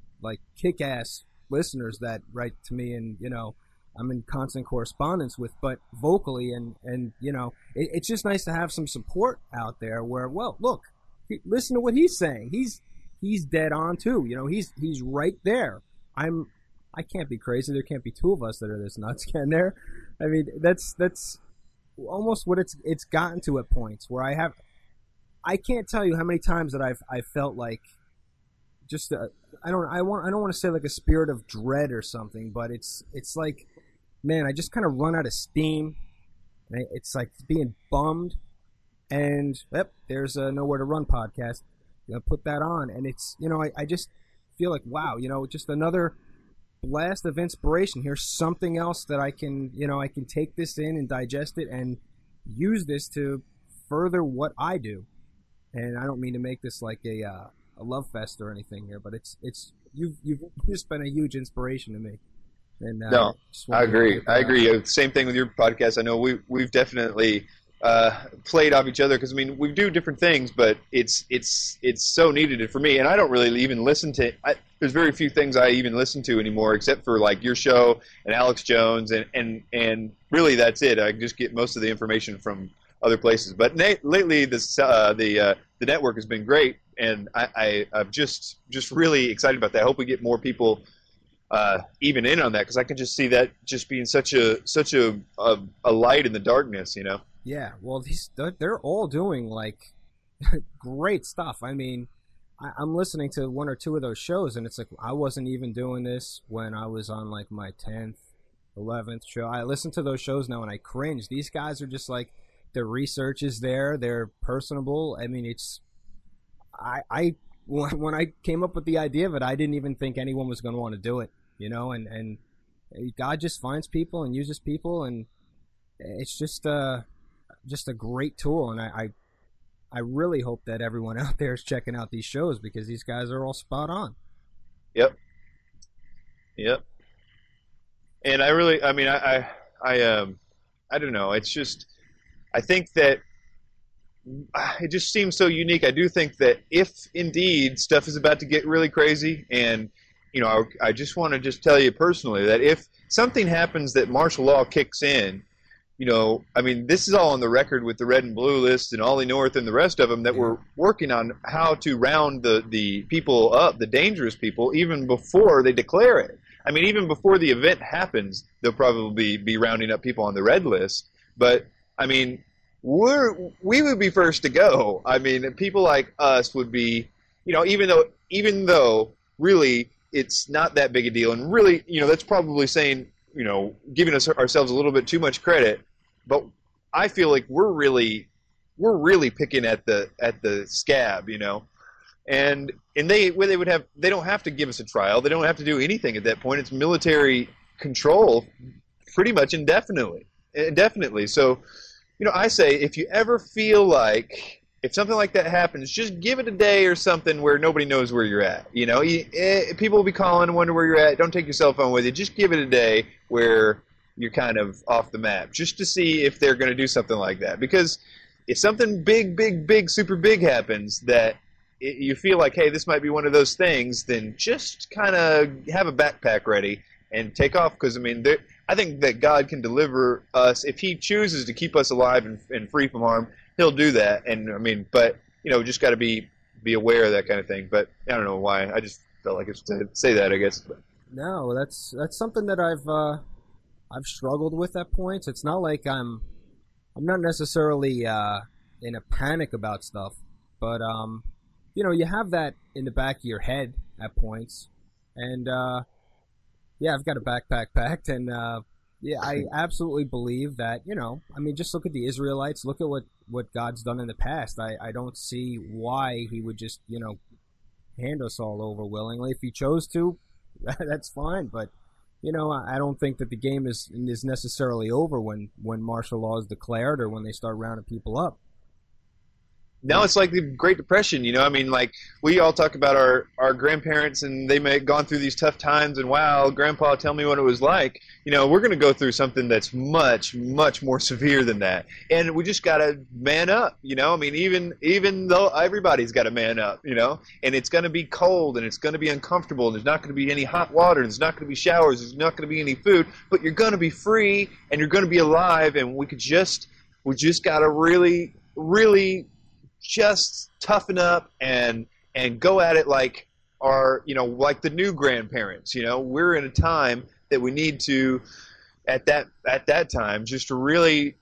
kick-ass listeners that write to me, and, I'm in constant correspondence with, but vocally, and it's just nice to have some support out there where, well, look, listen to what he's saying. He's dead on, too. He's right there. I can't be crazy. There can't be two of us that are this nuts, can there? I mean, that's almost what it's gotten to at points where I can't tell you how many times that I've felt like just I don't want to say like a spirit of dread or something, but it's like, man, I just kind of run out of steam. It's like being bummed, and there's a Nowhere to Run podcast. Put that on, and it's I just feel like, wow, just another blast of inspiration. Here's something else that I can take this in and digest it and use this to further what I do. And I don't mean to make this like a love fest or anything here, but you've just been a huge inspiration to me. And no, I agree. Same thing with your podcast. I know we've definitely played off each other, because I mean we do different things, but it's so needed for me. And I don't really even listen to. There's very few things I even listen to anymore, except for like your show and Alex Jones, and really that's it. I just get most of the information from other places, but lately the network has been great, and I'm just really excited about that. I hope we get more people even in on that, because I can just see that just being such a light in the darkness, Yeah, well, they're all doing like great stuff. I mean, I'm listening to one or two of those shows, and it's like I wasn't even doing this when I was on like my 10th, 11th show. I listen to those shows now and I cringe. These guys are just like, the research is there. They're personable. I mean, when I came up with the idea of it, I didn't even think anyone was going to want to do it, and God just finds people and uses people, and it's just a great tool. And I really hope that everyone out there is checking out these shows, because these guys are all spot on. Yep. And I don't know. It's just, I think that it just seems so unique. I do think that if indeed stuff is about to get really crazy, and I just want to just tell you personally that if something happens that martial law kicks in, I mean, this is all on the record with the Red and Blue List and Ollie North and the rest of them, that we're working on how to round the people up, the dangerous people, even before they declare it. I mean, even before the event happens, they'll probably be rounding up people on the red list. But I mean, we would be first to go. I mean, people like us would be, even though really it's not that big a deal, and really, that's probably saying, giving ourselves a little bit too much credit. But I feel like we're really picking at the scab, and they don't have to give us a trial. They don't have to do anything at that point. It's military control, pretty much indefinitely. So, I say, if you ever feel like, if something like that happens, just give it a day or something where nobody knows where you're at. People will be calling and wonder where you're at. Don't take your cell phone with you. Just give it a day where you're kind of off the map, just to see if they're going to do something like that. Because if something big, super big happens that you feel like, hey, this might be one of those things, then just kind of have a backpack ready and take off. Because, I mean, I think that God can deliver us. If he chooses to keep us alive and free from harm, he'll do that. And, I mean, but, just got to be aware of that kind of thing. But I don't know why. I just felt like it's to say that, I guess. No, that's something that I've struggled with at points. It's not like I'm not necessarily in a panic about stuff, but you have that in the back of your head at points. And I've got a backpack packed, and I absolutely believe that, just look at the Israelites, look at what God's done in the past. I don't see why he would just, hand us all over willingly. If he chose to, that's fine, but I don't think that the game is necessarily over when martial law is declared or when they start rounding people up. Now it's like the Great Depression, like we all talk about our grandparents and they may have gone through these tough times and wow, Grandpa, tell me what it was like. We're going to go through something that's much, much more severe than that. And we just got to man up, even though everybody's got to man up, and it's going to be cold and it's going to be uncomfortable and there's not going to be any hot water, there's not going to be showers, there's not going to be any food, but you're going to be free and you're going to be alive, and we just got to really, really just toughen up and go at it like like the new grandparents. We're in a time that we need to, at that time, just to really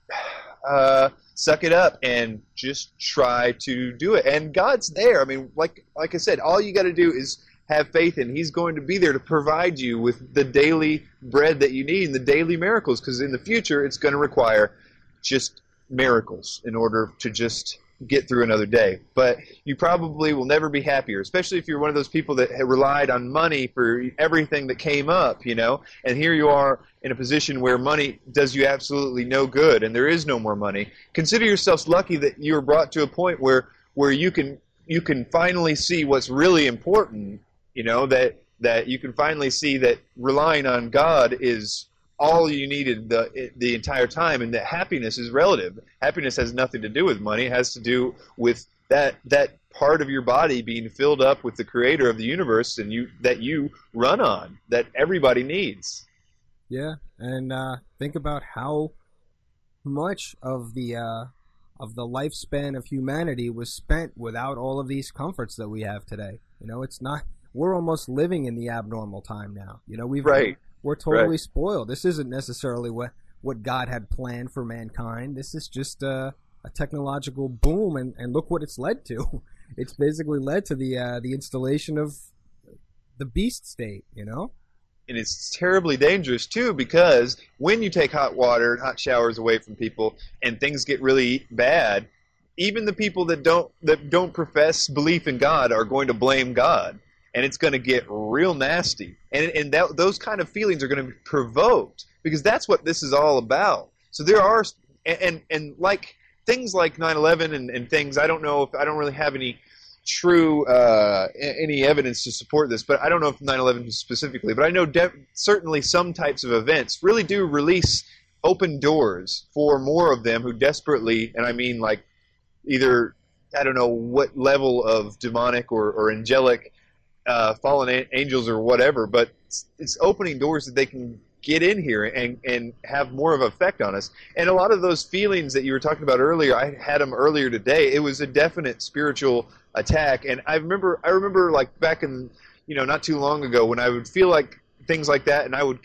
suck it up and just try to do it. And God's there. I mean, like I said, all you got to do is have faith in. He's going to be there to provide you with the daily bread that you need and the daily miracles, because in the future it's going to require just miracles in order to just get through another day. But you probably will never be happier, especially if you're one of those people that have relied on money for everything that came up, and here you are in a position where money does you absolutely no good and there is no more money. Consider yourselves lucky that you are brought to a point where you can finally see what's really important, that you can finally see that relying on God is all you needed the entire time, and that happiness is relative. Happiness has nothing to do with money. It has to do with that part of your body being filled up with the creator of the universe and that you run on, that everybody needs. Yeah, and think about how much of the lifespan of humanity was spent without all of these comforts that we have today. It's not. We're almost living in the abnormal time now. We're totally spoiled. This isn't necessarily what God had planned for mankind. This is just a technological boom, and look what it's led to. It's basically led to the installation of the beast state, And it's terribly dangerous, too, because when you take hot water and hot showers away from people and things get really bad, even the people that don't profess belief in God are going to blame God. And it's going to get real nasty. And those kind of feelings are going to be provoked, because that's what this is all about. So there are, and like things like 9/11 and things, I don't really have any true, any evidence to support this, but I don't know if 9/11 specifically, but I know certainly some types of events really do release open doors for more of them who desperately, and I mean like either, I don't know what level of demonic or angelic fallen angels or whatever, but it's opening doors that they can get in here and have more of an effect on us. And a lot of those feelings that you were talking about earlier, I had them earlier today. It was a definite spiritual attack. And I remember like back in, not too long ago, when I would feel like things like that, and I would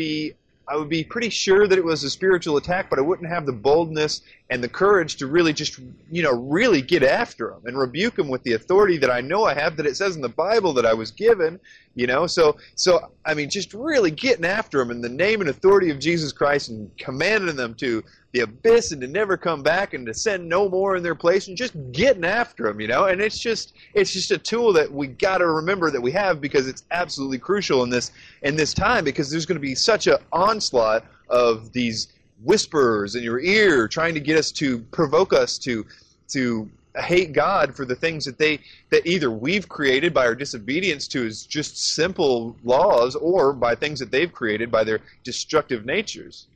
be pretty sure that it was a spiritual attack, but I wouldn't have the boldness and the courage to really just, really get after them and rebuke them with the authority that I know I have, that it says in the Bible that I was given, So, I mean, just really getting after them in the name and authority of Jesus Christ and commanding them to the abyss and to never come back and to send no more in their place, and just getting after them, And it's just a tool that we got to remember that we have, because it's absolutely crucial in this time, because there's going to be such an onslaught of these whisperers in your ear trying to get us to provoke us to hate God for the things that either we've created by our disobedience to as just simple laws, or by things that they've created by their destructive natures.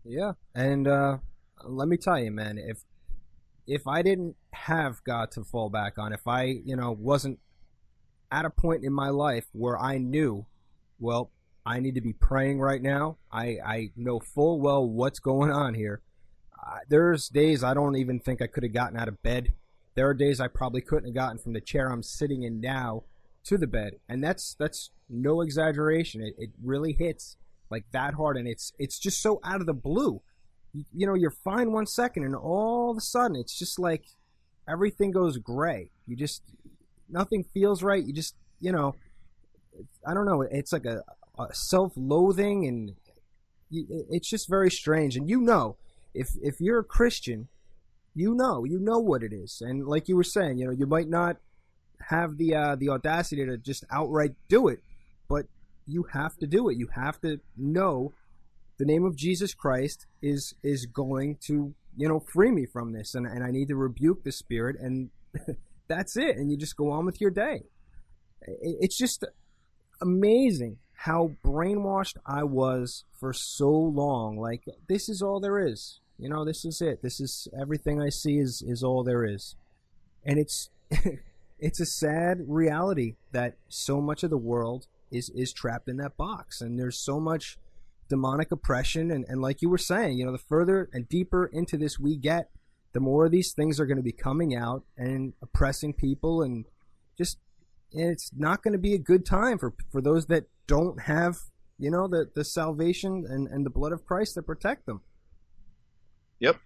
Yeah, and let me tell you, man, if I didn't have God to fall back on, if I, wasn't at a point in my life where I knew, well, I need to be praying right now. I know full well what's going on here. There's days I don't even think I could have gotten out of bed. There are days I probably couldn't have gotten from the chair I'm sitting in now to the bed, and that's no exaggeration. It really hits like that hard, and it's just so out of the blue. You're fine 1 second, and all of a sudden it's just like everything goes gray. Nothing feels right. You just, I don't know. It's like a self-loathing, and it's just very strange. And if you're a Christian, you know what it is. And like you were saying, you might not have the audacity to just outright do it, but you have to do it. You have to know the name of Jesus Christ is going to, free me from this, and I need to rebuke the spirit, and that's it. And you just go on with your day. It's just amazing how brainwashed I was for so long. Like, this is all there is. This is it. This is everything I see is all there is. And it's it's a sad reality that so much of the world is trapped in that box, and there's so much demonic oppression, and like you were saying, the further and deeper into this we get, the more of these things are going to be coming out and oppressing people, and it's not going to be a good time for those that don't have the salvation and the blood of Christ to protect them. Yep.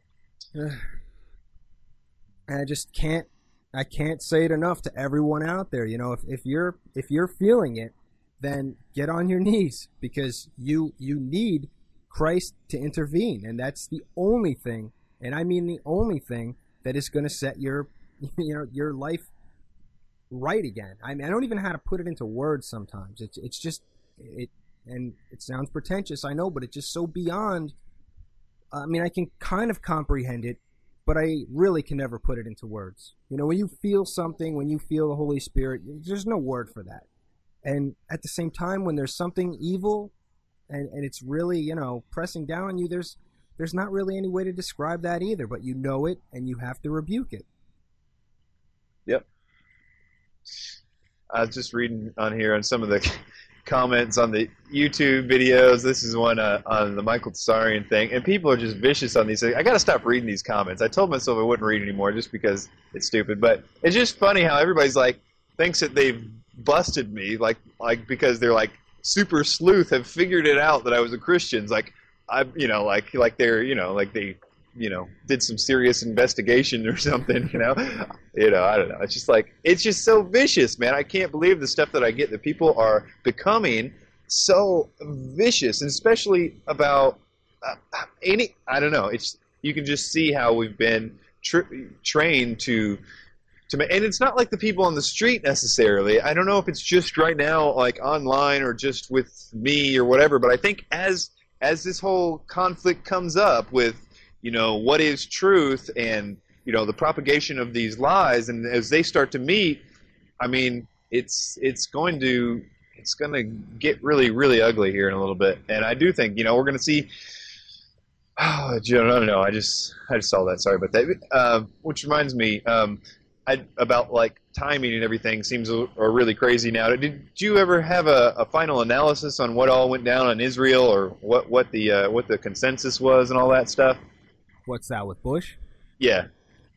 I can't say it enough to everyone out there. If you're feeling it, then get on your knees, because you need Christ to intervene, and that's the only thing, and I mean the only thing, that is going to set your your life right again. I mean, I don't even know how to put it into words sometimes. It's just and it sounds pretentious, I know, but it's just so beyond. I mean, I can kind of comprehend it, but I really can never put it into words. When you feel something, when you feel the Holy Spirit, there's no word for that. And at the same time, when there's something evil and it's really, pressing down on you, there's not really any way to describe that either, but you know it and you have to rebuke it. Yep. I was just reading on here on some of the comments on the YouTube videos. This is one on the Michael Tsarian thing, and people are just vicious on these things. I got to stop reading these comments. I told myself I wouldn't read anymore just because it's stupid, but it's just funny how everybody's like thinks that they've busted me, like because they're like super sleuth, have figured it out that I was a Christian. Like I, like they're, like they, did some serious investigation or something. I don't know. It's just so vicious, man. I can't believe the stuff that I get, that people are becoming so vicious, and especially about I don't know. You can just see how we've been trained to. And it's not like the people on the street necessarily. I don't know if it's just right now, like online, or just with me or whatever. But I think as this whole conflict comes up with, what is truth, and the propagation of these lies, and as they start to meet, I mean, it's going to get really, really ugly here in a little bit. And I do think we're going to see. Oh, I don't know. I just saw that. Sorry about that. Which reminds me. About like timing and everything seems are really crazy now. Did you ever have a final analysis on what all went down in Israel, or what the consensus was and all that stuff? What's that with Bush? Yeah.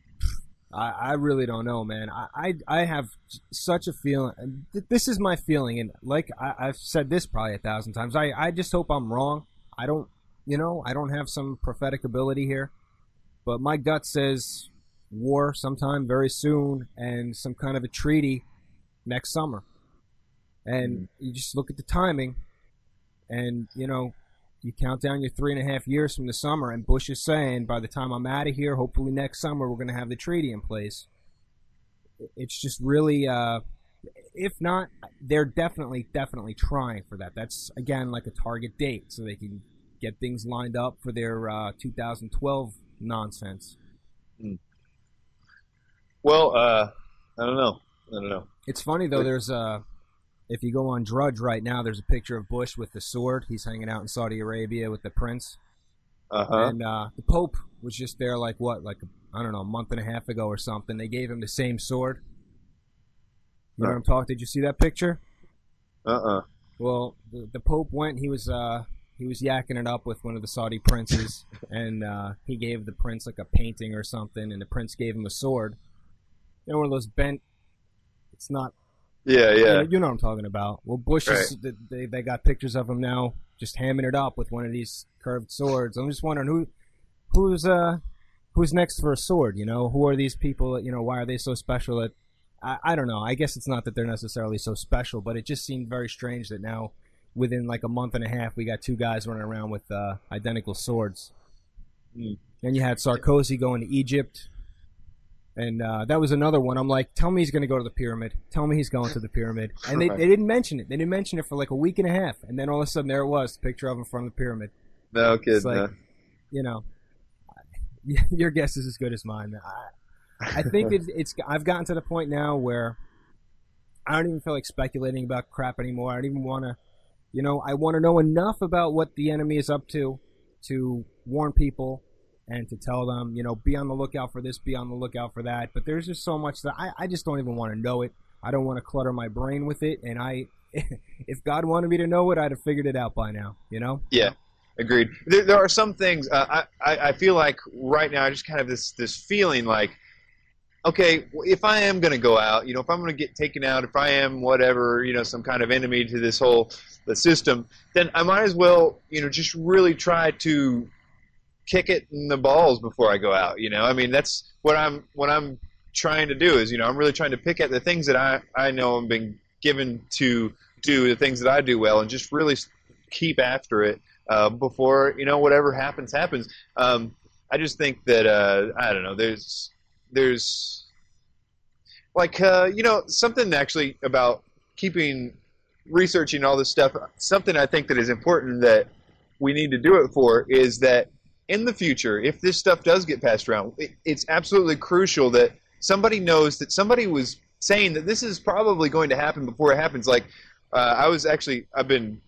I really don't know, man. I have such a feeling. This is my feeling, and like I've said this probably 1,000 times. I just hope I'm wrong. I don't have some prophetic ability here, but my gut says war sometime very soon, and some kind of a treaty next summer. And you just look at the timing, and you count down your 3.5 years from the summer, and Bush is saying, by the time I'm out of here, hopefully next summer, we're going to have the treaty in place. It's just really, if not, they're definitely trying for that. That's, again, like a target date, so they can get things lined up for their 2012 nonsense. Well, I don't know. It's funny, though. There's if you go on Drudge right now, there's a picture of Bush with the sword. He's hanging out in Saudi Arabia with the prince. And the Pope was just there like I don't know, a month and a half ago or something. They gave him the same sword. You know what I'm talking? Did you see that picture? Well, the Pope went. He was yakking it up with one of the Saudi princes, and he gave the prince like a painting or something, and the prince gave him a sword. You know, one of those bent. It's not. Yeah. You know what I'm talking about. Well, Bush is. They got pictures of him now, just hamming it up with one of these curved swords. I'm just wondering who's next for a sword. You know, who are these people? You know, why are they so special? That I don't know. I guess it's not that they're necessarily so special, but it just seemed very strange that now, within like a month and a half, we got two guys running around with identical swords. Then you had Sarkozy going to Egypt, and that was another one. I'm like, tell me he's going to go to the pyramid. Tell me he's going to the pyramid. And they didn't mention it. They didn't mention it for like a week and a half, and then all of a sudden there it was, the picture of him from the pyramid. No kidding. Like, you know, your guess is as good as mine. I think I've gotten to the point now where I don't even feel like speculating about crap anymore. I don't even want to, you know, I want to know enough about what the enemy is up to warn people and to tell them, you know, be on the lookout for this, be on the lookout for that. But there's just so much that I just don't even want to know it. I don't want to clutter my brain with it. And if God wanted me to know it, I'd have figured it out by now, you know? Yeah. Agreed. There are some things I feel like right now I just kind of this feeling like, okay, if I am going to go out, you know, if I'm going to get taken out, if I am whatever, you know, some kind of enemy to this whole the system, then I might as well, you know, just really try to kick it in the balls before I go out. You know, I mean, that's what I'm trying to do is, you know, I'm really trying to pick at the things that I know I'm being given to do, the things that I do well, and just really keep after it before, you know, whatever happens. I just think that I don't know. There's like you know, something actually about researching all this stuff. Something I think that is important that we need to do it for is that in the future, if this stuff does get passed around, it's absolutely crucial that somebody knows that somebody was saying that this is probably going to happen before it happens. Like I've been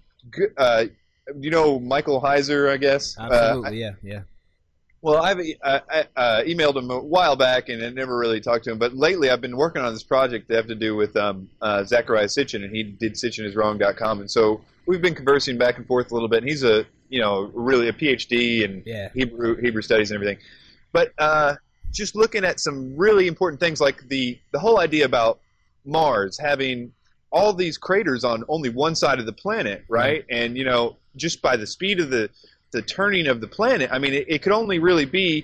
you know Michael Heiser, I guess. Absolutely, yeah. Well, I emailed him a while back and I never really talked to him. But lately I've been working on this project that have to do with Zecharia Sitchin, and he did SitchinIsWrong.com. And so we've been conversing back and forth a little bit. And he's really a PhD in Hebrew studies and everything. But just looking at some really important things like the whole idea about Mars having all these craters on only one side of the planet, right? And, you know, just by the speed of the turning of the planet, I mean, it could only really be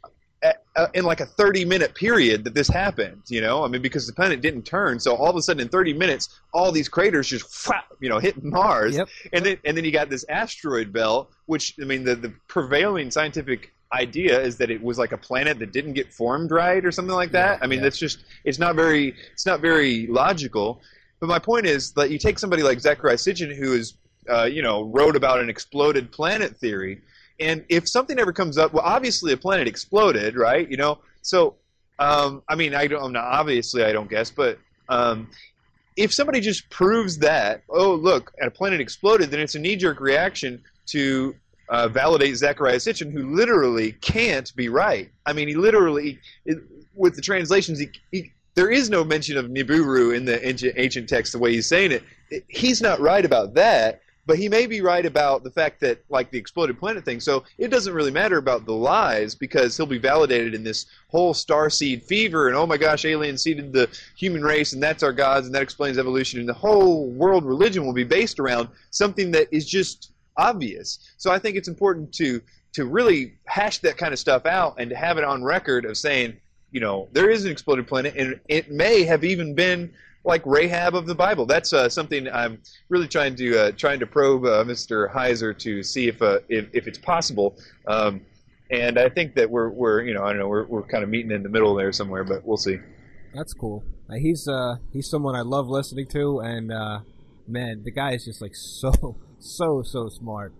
in like a 30-minute period that this happened, you know? I mean, because the planet didn't turn, so all of a sudden in 30 minutes, all these craters just, you know, hit Mars. Yep. And then you got this asteroid belt, which, I mean, the prevailing scientific idea is that it was like a planet that didn't get formed right or something like that. I mean, that's just, it's not very logical. But my point is that you take somebody like Zecharia Sitchin, who is you know, wrote about an exploded planet theory, and if something ever comes up, well, obviously a planet exploded, right? You know, so I mean, I don't guess, but if somebody just proves that, oh, look, a planet exploded, then it's a knee-jerk reaction to validate Zecharia Sitchin, who literally can't be right. I mean, he literally, with the translations, there is no mention of Nibiru in the ancient text the way he's saying it. He's not right about that. But he may be right about the fact that, like, the exploded planet thing. So it doesn't really matter about the lies because he'll be validated in this whole starseed fever and, oh my gosh, aliens seeded the human race and that's our gods and that explains evolution. And the whole world religion will be based around something that is just obvious. So I think it's important to really hash that kind of stuff out and to have it on record of saying, you know, there is an exploded planet and it may have even been like Rahab of the Bible. That's something I'm really trying to probe Mr. Heiser to see if it's possible. And I think that we're you know, I don't know, we're kind of meeting in the middle there somewhere, but we'll see. That's cool. He's someone I love listening to, and man, the guy is just like so smart.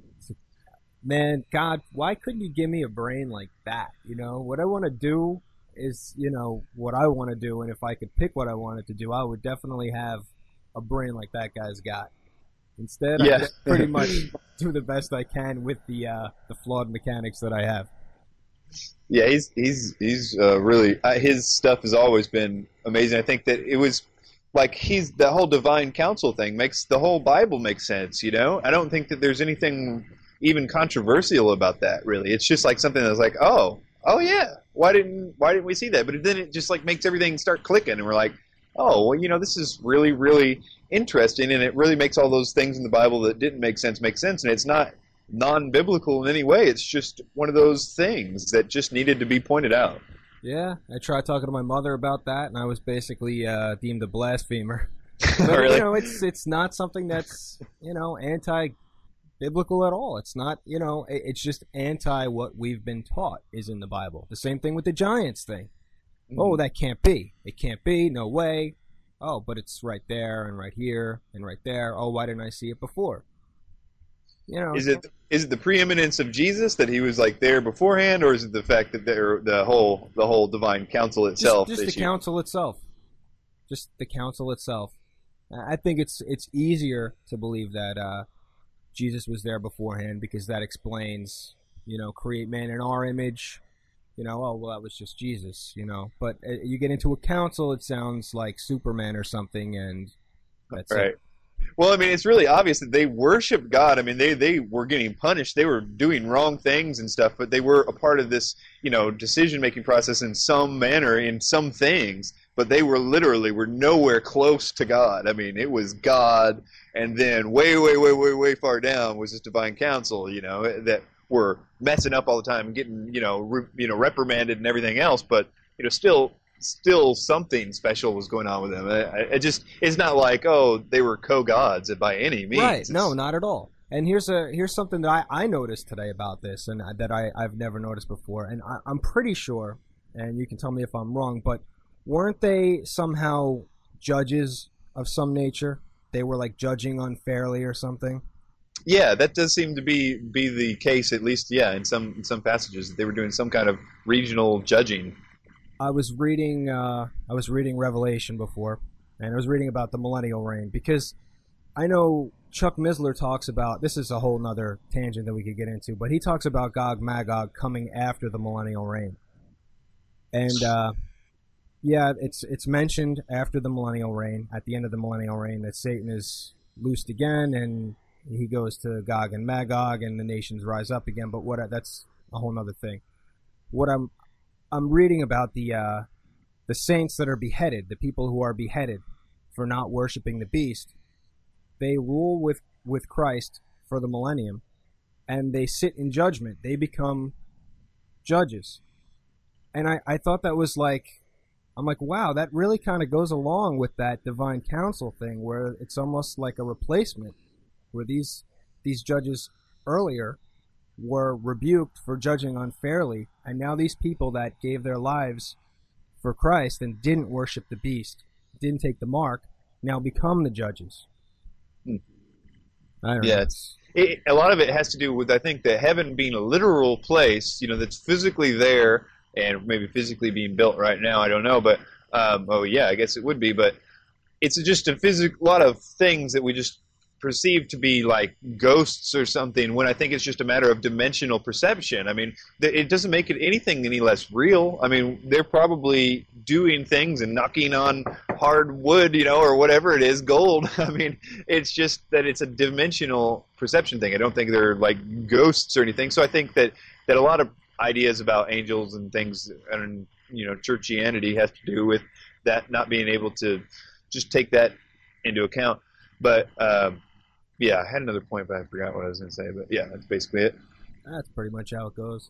Man, God, why couldn't you give me a brain like that? You know, what I want to do is, you know, what I want to do, and if I could pick what I wanted to do, I would definitely have a brain like that guy's got. Instead, I just pretty much do the best I can with the flawed mechanics that I have. Yeah, he's really his stuff has always been amazing. I think that it was like the whole divine counsel thing makes the whole Bible make sense. You know, I don't think that there's anything even controversial about that. Really, it's just like something that's like, oh yeah, why didn't we see that? But then it just like makes everything start clicking, and we're like, oh, well, you know, this is really, really interesting, and it really makes all those things in the Bible that didn't make sense, and it's not non-biblical in any way. It's just one of those things that just needed to be pointed out. Yeah, I tried talking to my mother about that, and I was basically deemed a blasphemer. But, really? You know, it's not something that's, you know, anti-biblical at all. It's not, you know, it's just anti what we've been taught is in the Bible. The same thing with the giants thing. Oh, that can't be. It can't be. No way. Oh, but it's right there and right here and right there. Oh, why didn't I see it before? You know, is it the preeminence of Jesus that he was like there beforehand, or is it the fact that the whole divine counsel itself? Just the counsel itself. Just the counsel itself. I think it's easier to believe that Jesus was there beforehand because that explains, you know, create man in our image. You know, oh, well, that was just Jesus, you know. But you get into a council, it sounds like Superman or something, and that's right. it. Well, I mean, it's really obvious that they worshiped God. I mean, they were getting punished. They were doing wrong things and stuff, but they were a part of this, you know, decision-making process in some manner, in some things. But they were nowhere close to God. I mean, it was God, and then way far down was this divine counsel, you know, that were messing up all the time and getting, you know, reprimanded and everything else. But, you know, still something special was going on with them. It's not like, oh, they were co-gods by any means. Right? No, not at all. And here's something that I noticed today about this, and that I've never noticed before. And I'm pretty sure, and you can tell me if I'm wrong, but weren't they somehow judges of some nature? They were like judging unfairly or something. Yeah, that does seem to be the case, at least. Yeah, in some passages, they were doing some kind of regional judging. I was reading Revelation before, and I was reading about the millennial reign, because I know Chuck Missler talks about, this is a whole nother tangent that we could get into, but he talks about Gog Magog coming after the millennial reign. And yeah, it's mentioned after the millennial reign, at the end of the millennial reign, that Satan is loosed again, and he goes to Gog and Magog, and the nations rise up again. But that's a whole other thing. What I'm reading about the saints that are beheaded, the people who are beheaded for not worshiping the beast. They rule with Christ for the millennium, and they sit in judgment. They become judges. And I thought that was like, I'm like, wow, that really kind of goes along with that divine counsel thing, where it's almost like a replacement, where these judges earlier were rebuked for judging unfairly, and now these people that gave their lives for Christ and didn't worship the beast, didn't take the mark, now become the judges. I don't know. A lot of it has to do with, I think, the heaven being a literal place, you know, that's physically there, and maybe physically being built right now, I don't know, but, I guess it would be, but it's just a lot of things that we just perceived to be like ghosts or something, when I think it's just a matter of dimensional perception. I mean, it doesn't make it anything any less real. I mean, they're probably doing things and knocking on hard wood, you know, or whatever it is, gold. I mean, it's just that it's a dimensional perception thing. I don't think they're like ghosts or anything. So I think that a lot of ideas about angels and things and, you know, churchianity has to do with that, not being able to just take that into account. But yeah, I had another point, but I forgot what I was going to say. But yeah, that's basically it. That's pretty much how it goes.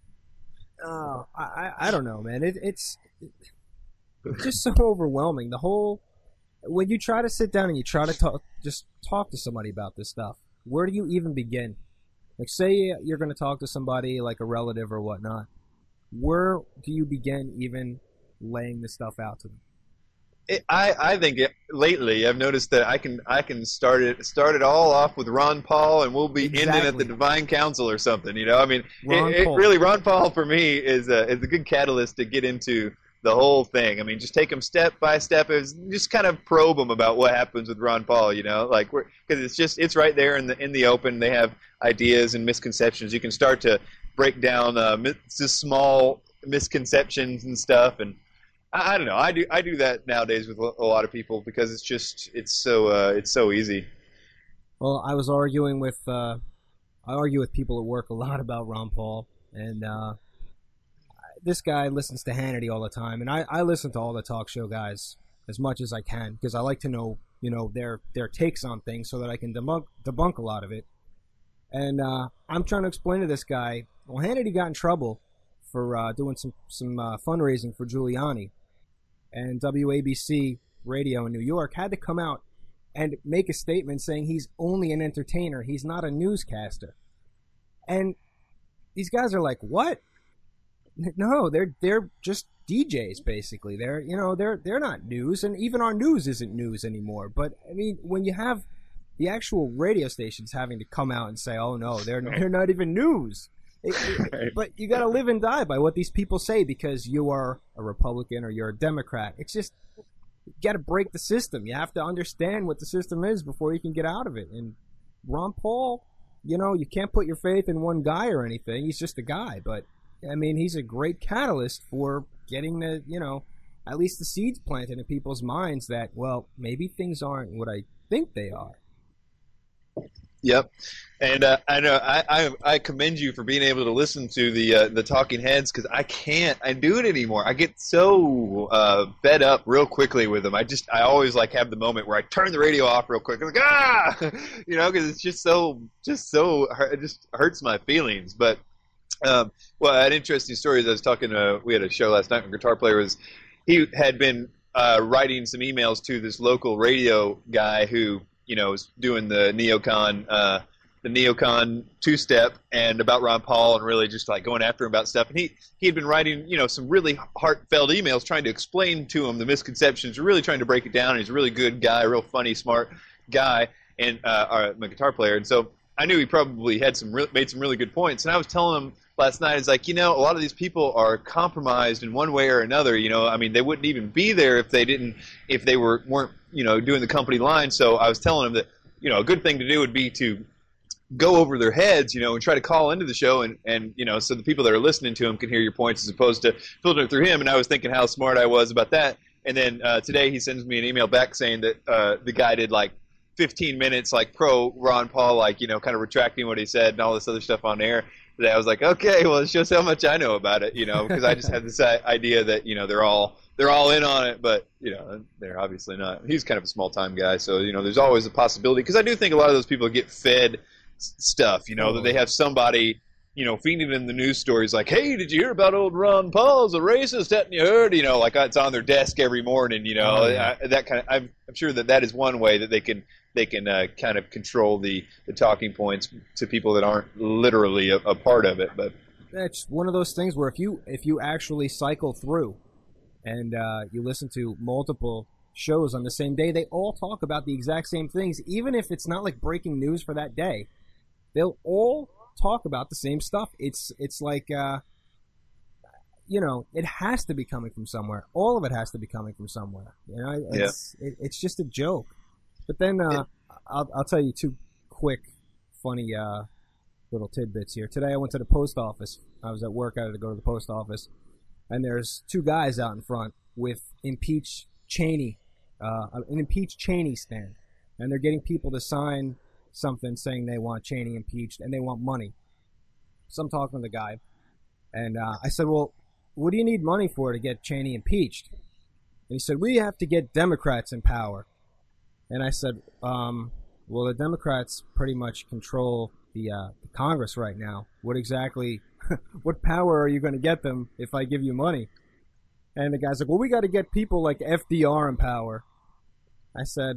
I don't know, man. It's just so overwhelming. When you try to sit down and you try to talk to somebody about this stuff, where do you even begin? Like, say you're going to talk to somebody like a relative or whatnot. Where do you begin even laying this stuff out to them? I think lately I've noticed that I can start it all off with Ron Paul, and we'll be ending at the Divine Council or something. You know, I mean, Ron Paul for me is a good catalyst to get into the whole thing. I mean, just take them step by step. Just kind of probe them about what happens with Ron Paul, like because it's right there in the open. They have ideas and misconceptions. You can start to break down just small misconceptions and stuff. And I don't know. I do that nowadays with a lot of people because it's so easy. Well, I was arguing with I argue with people at work a lot about Ron Paul, and this guy listens to Hannity all the time, and I listen to all the talk show guys as much as I can because I like to know their takes on things so that I can debunk a lot of it. And I'm trying to explain to this guy, well, Hannity got in trouble for doing some fundraising for Giuliani, and WABC radio in New York had to come out and make a statement saying he's only an entertainer, he's not a newscaster. And these guys are like, what? No, they're just DJs basically. They're not news, and even our news isn't news anymore. But I mean, when you have the actual radio stations having to come out and say, "Oh no, they're not even news," but you got to live and die by what these people say because you are a Republican or you're a Democrat. It's just you got to break the system. You have to understand what the system is before you can get out of it. And Ron Paul, you can't put your faith in one guy or anything. He's just a guy, but I mean, he's a great catalyst for getting at least the seeds planted in people's minds that, well, maybe things aren't what I think they are. Yep, and I know I commend you for being able to listen to the talking heads because I can't do it anymore. I get so fed up real quickly with them. I always have the moment where I turn the radio off real quick. I'm like because it's just it just hurts my feelings. But well, an interesting story is I was talking we had a show last night. My guitar player he had been writing some emails to this local radio guy who was doing the neocon two-step and about Ron Paul and really just going after him about stuff. And he had been writing some really heartfelt emails trying to explain to him the misconceptions, really trying to break it down. And he's a really good guy, real funny, smart guy, and my guitar player. And so I knew he probably had made some really good points. And I was telling him last night, it's a lot of these people are compromised in one way or another. I mean, they wouldn't even be there if they weren't doing the company line. So I was telling him that a good thing to do would be to go over their heads, and try to call into the show and so the people that are listening to him can hear your points as opposed to filtering through him. And I was thinking how smart I was about that. And then today he sends me an email back saying that the guy did 15 minutes pro Ron Paul, kind of retracting what he said and all this other stuff on air. Today I was like, okay, well, it shows how much I know about it, because I just had this idea that they're all in on it, but they're obviously not. He's kind of a small time guy, so there's always a possibility, because I do think a lot of those people get fed stuff, that they have somebody feeding them the news stories like, hey, did you hear about old Ron Paul's a racist? Hadn't you heard? It's on their desk every morning. That kind of. I'm sure that is one way that they can kind of control the talking points to people that aren't literally a part of it. But that's one of those things where if you actually cycle through and you listen to multiple shows on the same day, they all talk about the exact same things, even if it's not breaking news for that day. They'll all talk about the same stuff. It's like it has to be coming from somewhere. All of it has to be coming from somewhere. It's just a joke. But then I'll tell you two quick, funny little tidbits here. Today I went to the post office. I was at work. I had to go to the post office, and there's two guys out in front with an impeach Cheney stand, and they're getting people to sign something saying they want Cheney impeached and they want money. So I'm talking to the guy, and I said, well, what do you need money for to get Cheney impeached? And he said, we have to get Democrats in power. And I said, well, the Democrats pretty much control the Congress right now. What power are you going to get them if I give you money? And the guy's like, well, we got to get people like FDR in power. I said,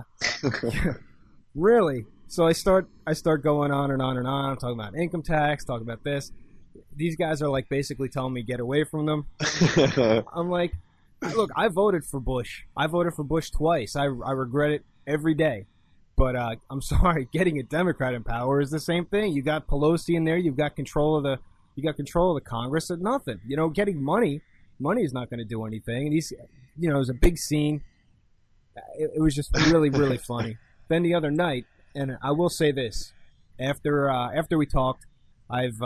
really? So I start going on and on and on. I'm talking about income tax, talking about this. These guys are basically telling me get away from them. I'm like, look, I voted for Bush. I voted for Bush twice. I regret it every day. But I'm sorry, getting a Democrat in power is the same thing. You got Pelosi in there. You've got control of the Congress and nothing. Getting money money's not going to do anything. And these, it was a big scene. It was just really, really funny. Then the other night, and I will say this, after we talked, I've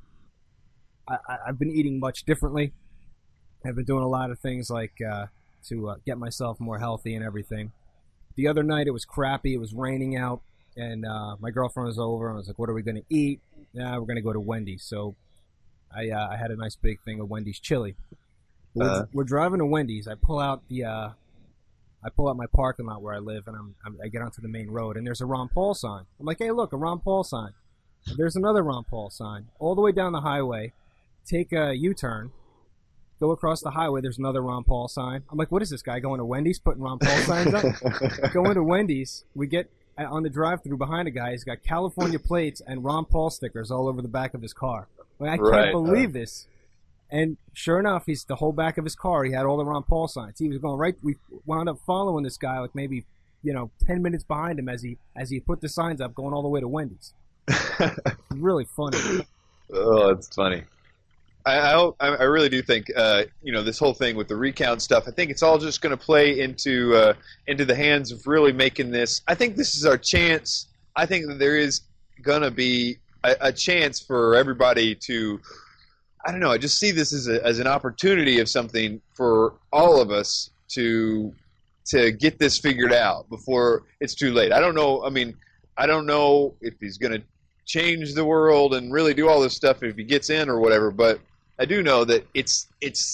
been eating much differently. I've been doing a lot of things like to get myself more healthy and everything. The other night it was crappy. It was raining out, and my girlfriend was over. And I was like, "What are we going to eat?" We're going to go to Wendy's. So I had a nice big thing of Wendy's chili. We're driving to Wendy's. I pull out my parking lot where I live, and I get onto the main road, and there's a Ron Paul sign. I'm like, hey, look, a Ron Paul sign. There's another Ron Paul sign. All the way down the highway, take a U-turn, go across the highway, there's another Ron Paul sign. I'm like, what is this guy going to Wendy's putting Ron Paul signs up? Go into Wendy's. We get on the drive-thru behind a guy. He's got California plates and Ron Paul stickers all over the back of his car. I can't believe this. And sure enough, the whole back of his car, he had all the Ron Paul signs. He was going right. We wound up following this guy, like maybe 10 minutes behind him as he put the signs up, going all the way to Wendy's. Really funny. Oh, it's funny. I really do think this whole thing with the recount stuff. I think it's all just going to play into the hands of really making this. I think this is our chance. I think that there is going to be a chance for everybody to. I don't know. I just see this as an opportunity of something for all of us to get this figured out before it's too late. I don't know. I mean, I don't know if he's going to change the world and really do all this stuff if he gets in or whatever. But I do know that it's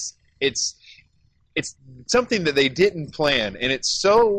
something that they didn't plan, and has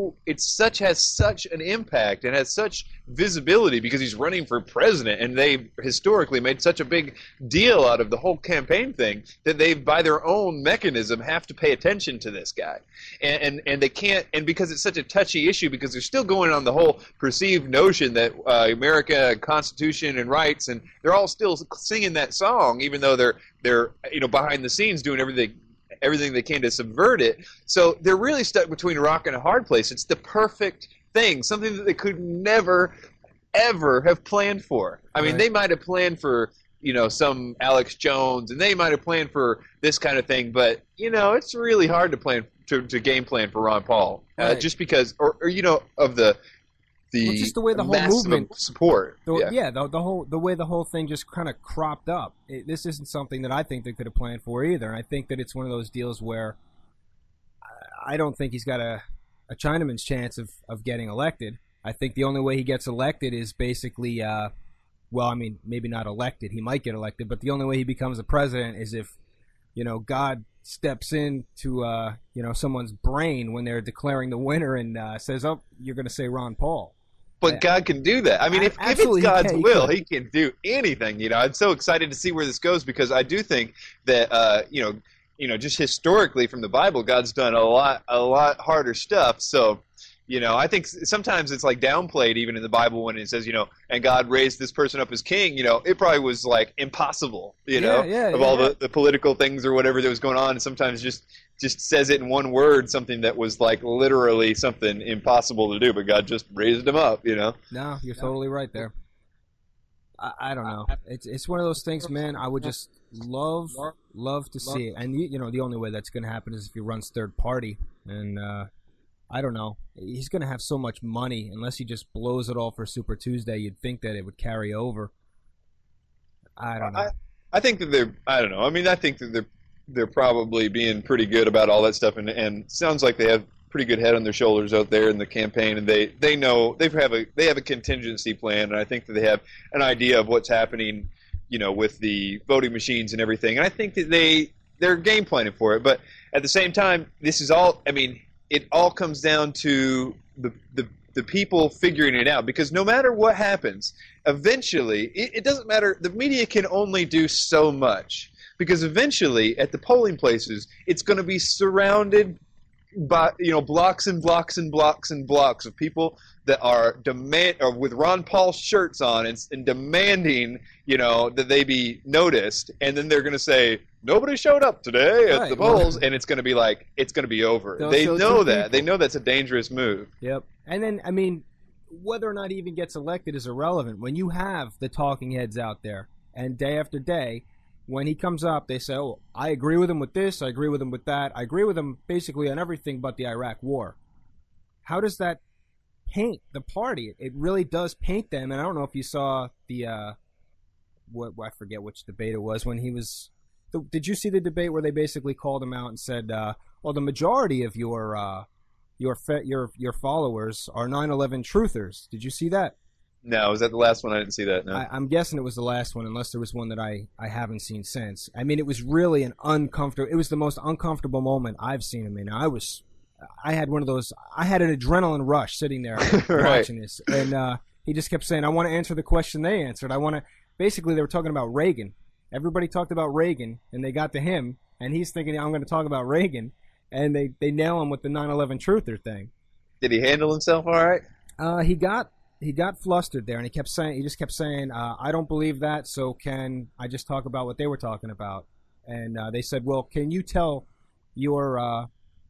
such an impact and has such visibility because he's running for president, and they historically made such a big deal out of the whole campaign thing that they, by their own mechanism, have to pay attention to this guy, and they can't, and because it's such a touchy issue, because they're still going on the whole perceived notion that America, Constitution, and rights, and they're all still singing that song, even though they're behind the scenes doing everything they can to subvert it. So they're really stuck between a rock and a hard place. It's the perfect thing, something that they could never, ever have planned for. I mean, they might have planned for, some Alex Jones, and they might have planned for this kind of thing, but, it's really hard to plan, to game plan for Ron Paul, just because, of the just the way the whole movement support. The way the whole thing just kind of cropped up. This isn't something that I think they could have planned for either. And I think that it's one of those deals where I don't think he's got a Chinaman's chance of getting elected. I think the only way he gets elected is basically, maybe not elected. He might get elected, but the only way he becomes a president is if, God steps into someone's brain when they're declaring the winner and says, "Oh, you're going to say Ron Paul." But God can do that. I mean, if it's God's will, He can do anything. I'm so excited to see where this goes because I do think that just historically from the Bible, God's done a lot harder stuff. So, I think sometimes it's like downplayed even in the Bible when it says, and God raised this person up as king. It probably was like impossible. All the political things or whatever that was going on, and sometimes just says it in one word, something that was like literally something impossible to do, but God just raised him up, No, you're totally right there. I don't know. It's one of those things, man. I would just love to see it. And, the only way that's going to happen is if he runs third party. And I don't know. He's going to have so much money, unless he just blows it all for Super Tuesday, you'd think that it would carry over. I don't know. I think that I don't know. I mean, I think that they're probably being pretty good about all that stuff, and sounds like they have pretty good head on their shoulders out there in the campaign, and they know they have a contingency plan, and I think that they have an idea of what's happening, with the voting machines and everything, and I think that they're game planning for it. But at the same time, this is all. I mean, it all comes down to the people figuring it out, because no matter what happens, eventually it doesn't matter. The media can only do so much. Because eventually, at the polling places, it's going to be surrounded by blocks and blocks and blocks and blocks of people that are with Ron Paul shirts on and demanding that they be noticed, and then they're going to say nobody showed up today at the polls, and it's going to be like it's going to be over. They know that. They know that's a dangerous move. Yep. And then whether or not he even gets elected is irrelevant when you have the talking heads out there, and day after day. when he comes up, they say, oh, I agree with him with this, I agree with him with that, I agree with him basically on everything but the Iraq war. How does that paint the party? It really does paint them, and I don't know if you saw the, I forget which debate it was, when he was, did you see the debate where they basically called him out and said, well, the majority of your followers are 9/11 truthers? Did you see that? No, was that the last one? I didn't see that. No. I'm guessing it was the last one, unless there was one that I haven't seen since. I mean, it was really it was the most uncomfortable moment I've seen him in. I had one of those, I had an adrenaline rush sitting there right. watching this. And he just kept saying, I want to answer the question they answered. Basically, they were talking about Reagan. Everybody talked about Reagan, and they got to him, and he's thinking, I'm going to talk about Reagan. And they nail him with the 9/11 truther thing. Did he handle himself all right? He got flustered there, and he just kept saying, I don't believe that, so can I just talk about what they were talking about? And they said, well, can you tell your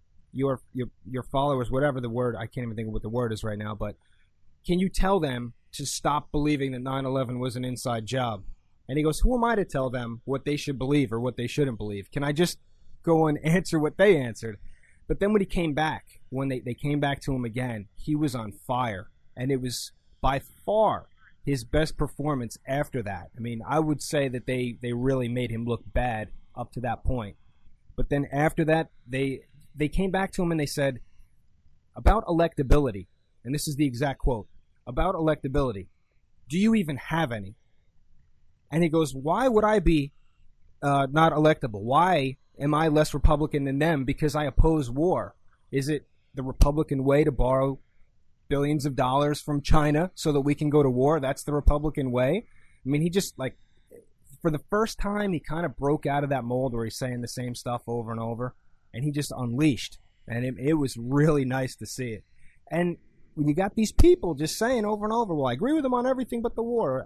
followers, whatever the word, I can't even think of what the word is right now, but can you tell them to stop believing that 9/11 was an inside job? And he goes, who am I to tell them what they should believe or what they shouldn't believe? Can I just go and answer what they answered? But then when he came back, when they came back to him again, he was on fire. And it was by far his best performance after that. I mean, I would say that they really made him look bad up to that point. But then after that, they came back to him and they said, about electability, and this is the exact quote, about electability, do you even have any? And he goes, why would I be not electable? Why am I less Republican than them because I oppose war? Is it the Republican way to borrow billions of dollars from China so that we can go to war? That's the Republican way? I mean, he just, for the first time, he kind of broke out of that mold where he's saying the same stuff over and over, and he just unleashed. And it was really nice to see it. And when you got these people just saying over and over, well, I agree with them on everything but the war,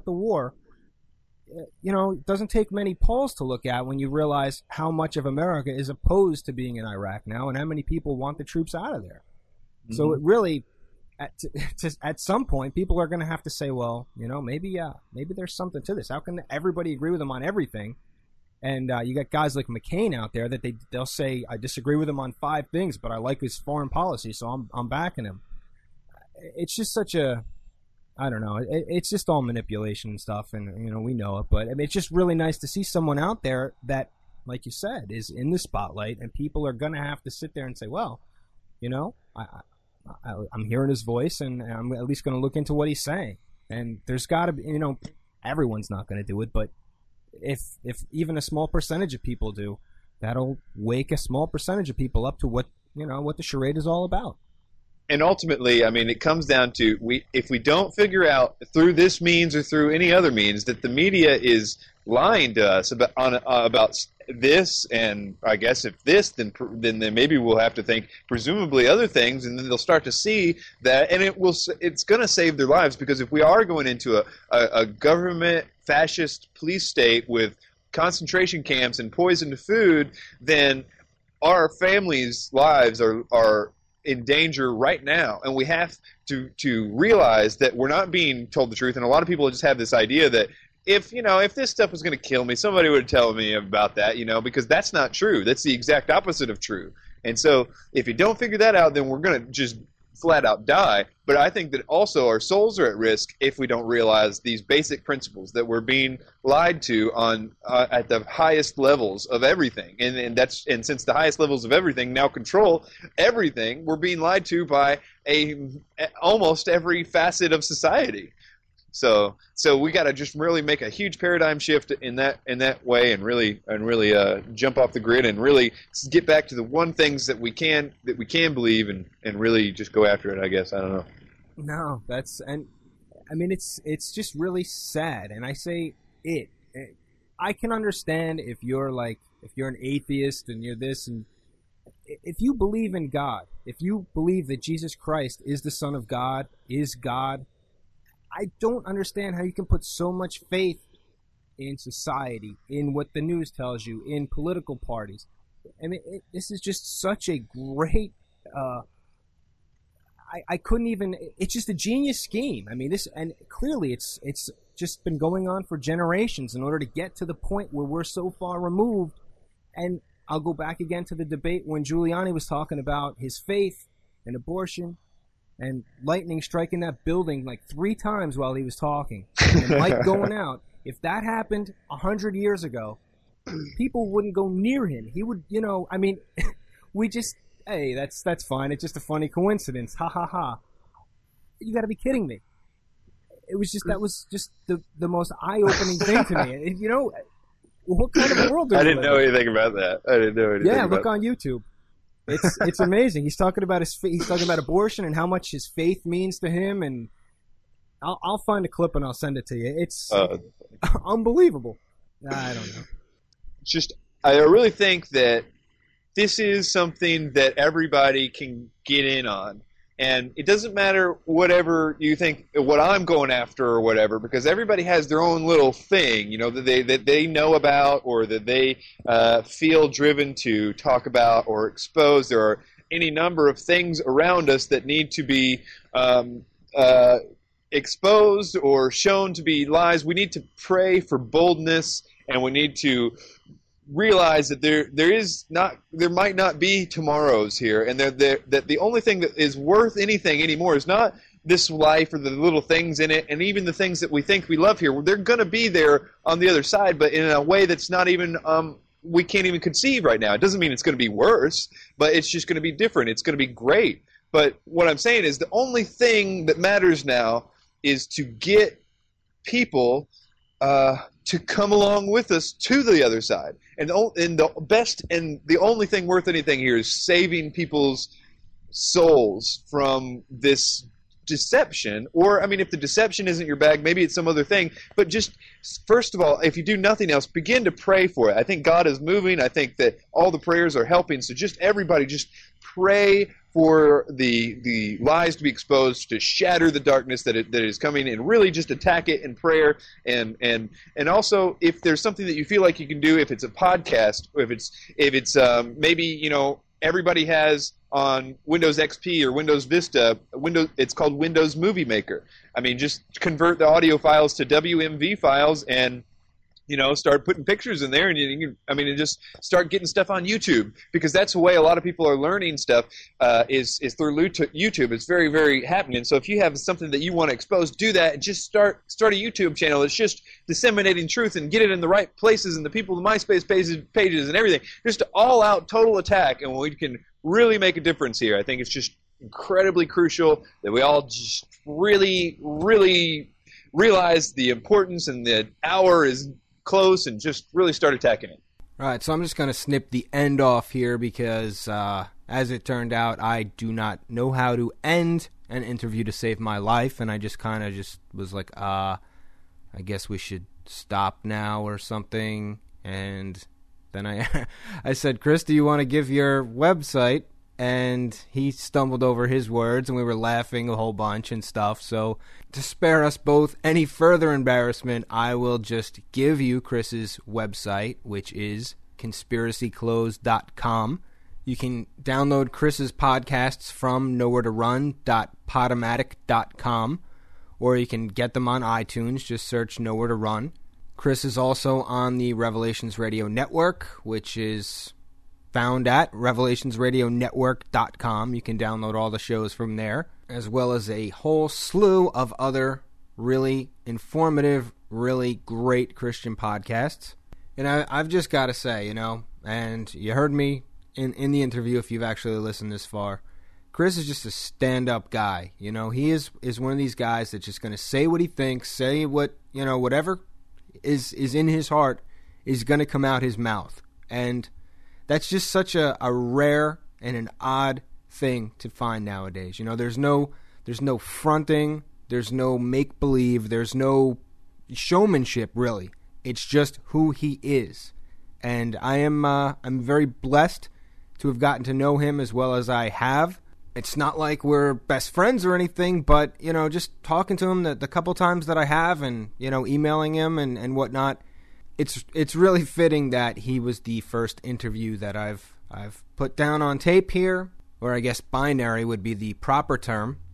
it doesn't take many polls to look at when you realize how much of America is opposed to being in Iraq now and how many people want the troops out of there. Mm-hmm. So it really, at some point, people are going to have to say, well, maybe there's something to this. How can everybody agree with them on everything? And you got guys like McCain out there that they'll say, I disagree with him on 5 things, but I like his foreign policy, so I'm backing him. It's just such a, I don't know. It's just all manipulation and stuff, and we know it. But I mean, it's just really nice to see someone out there that, like you said, is in the spotlight, and people are gonna have to sit there and say, well, I'm hearing his voice, and I'm at least gonna look into what he's saying. And there's got to be, everyone's not gonna do it, but if even a small percentage of people do, that'll wake a small percentage of people up to what the charade is all about. And ultimately, I mean, it comes down to if we don't figure out through this means or through any other means that the media is lying to us about this, and I guess if this, then maybe we'll have to think presumably other things, and then they'll start to see that, and it's going to save their lives, because if we are going into a government fascist police state with concentration camps and poisoned food, then our families' lives are in danger right now, and we have to realize that we're not being told the truth. And a lot of people just have this idea that if this stuff was going to kill me, somebody would tell me about that, because that's not true. That's the exact opposite of true. And so if you don't figure that out, then we're going to just flat out die. But I think that also our souls are at risk if we don't realize these basic principles that we're being lied to on at the highest levels of everything, and since the highest levels of everything now control everything, we're being lied to by almost every facet of society. So we got to just really make a huge paradigm shift in that way, and really jump off the grid, and really get back to the one things that we can believe, and really just go after it. I guess, I don't know. No, I mean, it's just really sad, and I say it. I can understand if you're an atheist and you're this, and if you believe in God, if you believe that Jesus Christ is the Son of God, is God, I don't understand how you can put so much faith in society, in what the news tells you, in political parties. I mean, this is just such a great, I couldn't even, it's just a genius scheme. I mean, and clearly it's just been going on for generations in order to get to the point where we're so far removed. And I'll go back again to the debate when Giuliani was talking about his faith and abortion and lightning striking that building like 3 times while he was talking and light going out. If that happened 100 years ago, people wouldn't go near him. He would, I mean, we just, hey, that's fine. It's just a funny coincidence. Ha ha ha. You got to be kidding me. That was just the most eye-opening thing to me. What kind of world do we live in? I didn't know anything about that. I didn't know anything. Yeah, look on YouTube. It's amazing. He's talking about abortion and how much his faith means to him, and I'll find a clip and I'll send it to you. It's unbelievable. I don't know. I really think that this is something that everybody can get in on. And it doesn't matter whatever you think, what I'm going after or whatever, because everybody has their own little thing, that they know about or that they feel driven to talk about or expose. There are any number of things around us that need to be exposed or shown to be lies. We need to pray for boldness, and we need to realize that there might not be tomorrows here, and that the only thing that is worth anything anymore is not this life or the little things in it, and even the things that we think we love here. They're going to be there on the other side, but in a way that's not even we can't even conceive right now. It doesn't mean it's going to be worse, but it's just going to be different. It's going to be great. But what I'm saying is the only thing that matters now is to get people to come along with us to the other side. And the best and the only thing worth anything here is saving people's souls from this deception. Or, I mean, if the deception isn't your bag, maybe it's some other thing. But just, first of all, if you do nothing else, begin to pray for it. I think God is moving. I think that all the prayers are helping. So just everybody, just pray for the lies to be exposed, to shatter the darkness that is coming, and really just attack it in prayer. And also, if there's something that you feel like you can do, if it's a podcast, or if it's maybe everybody has on Windows XP or Windows Vista, it's called Windows Movie Maker. I mean, just convert the audio files to WMV files and start putting pictures in there, and just start getting stuff on YouTube, because that's the way a lot of people are learning stuff is through YouTube. It's very, very happening. So if you have something that you want to expose, do that, and just start a YouTube channel that's just disseminating truth and get it in the right places and the people, the MySpace pages and everything. Just all-out total attack, and we can really make a difference here. I think it's just incredibly crucial that we all just really, really realize the importance and the hour is close, and just really start attacking it. All right, so I'm just going to snip the end off here because, as it turned out, I do not know how to end an interview to save my life, and I just kind of was like, I guess we should stop now or something. And then I said, Chris, do you want to give your website? And he stumbled over his words, and we were laughing a whole bunch and stuff. So to spare us both any further embarrassment, I will just give you Chris's website, which is conspiracyclothes.com. You can download Chris's podcasts from nowheretorun.podomatic.com, or you can get them on iTunes. Just search Nowhere to Run. Chris is also on the Revelations Radio Network, which is found at revelationsradionetwork.com. You can download all the shows from there, as well as a whole slew of other really informative, really great Christian podcasts. And I've just got to say, and you heard me in the interview if you've actually listened this far, Chris is just a stand-up guy. He is one of these guys that's just going to say what he thinks, say what, whatever is in his heart is going to come out his mouth. And that's just such a rare and an odd thing to find nowadays. There's no fronting, there's no make-believe, there's no showmanship, really. It's just who he is. And I'm very blessed to have gotten to know him as well as I have. It's not like we're best friends or anything, but, just talking to him the couple times that I have and, emailing him and whatnot, It's really fitting that he was the first interview that I've put down on tape here, or I guess binary would be the proper term.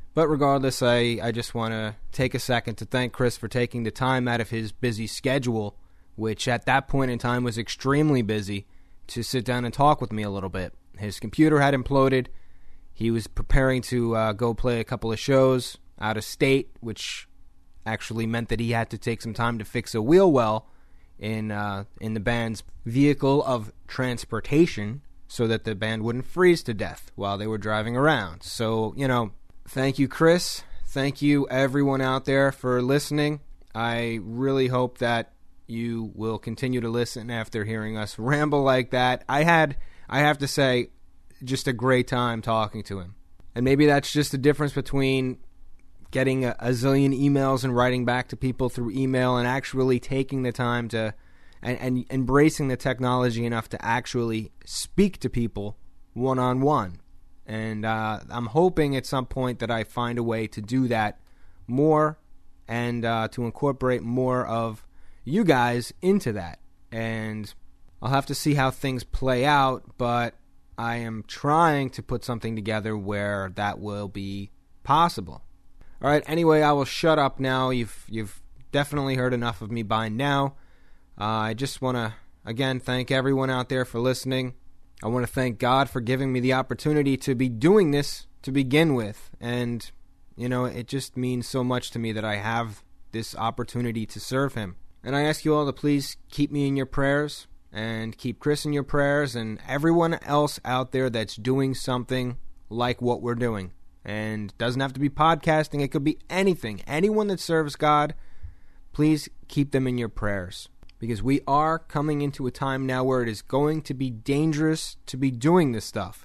But regardless, I just want to take a second to thank Chris for taking the time out of his busy schedule, which at that point in time was extremely busy, to sit down and talk with me a little bit. His computer had imploded. He was preparing to go play a couple of shows out of state, which actually meant that he had to take some time to fix a wheel well in the band's vehicle of transportation so that the band wouldn't freeze to death while they were driving around. So, thank you, Chris. Thank you, everyone out there, for listening. I really hope that you will continue to listen after hearing us ramble like that. I have to say, just a great time talking to him. And maybe that's just the difference between getting a zillion emails and writing back to people through email and actually taking the time to and embracing the technology enough to actually speak to people one-on-one. And I'm hoping at some point that I find a way to do that more and to incorporate more of you guys into that. And I'll have to see how things play out, but I am trying to put something together where that will be possible. All right, anyway, I will shut up now. You've definitely heard enough of me by now. I just want to, again, thank everyone out there for listening. I want to thank God for giving me the opportunity to be doing this to begin with. And, it just means so much to me that I have this opportunity to serve Him. And I ask you all to please keep me in your prayers and keep Chris in your prayers and everyone else out there that's doing something like what we're doing. And it doesn't have to be podcasting. It could be anything. Anyone that serves God, please keep them in your prayers. Because we are coming into a time now where it is going to be dangerous to be doing this stuff.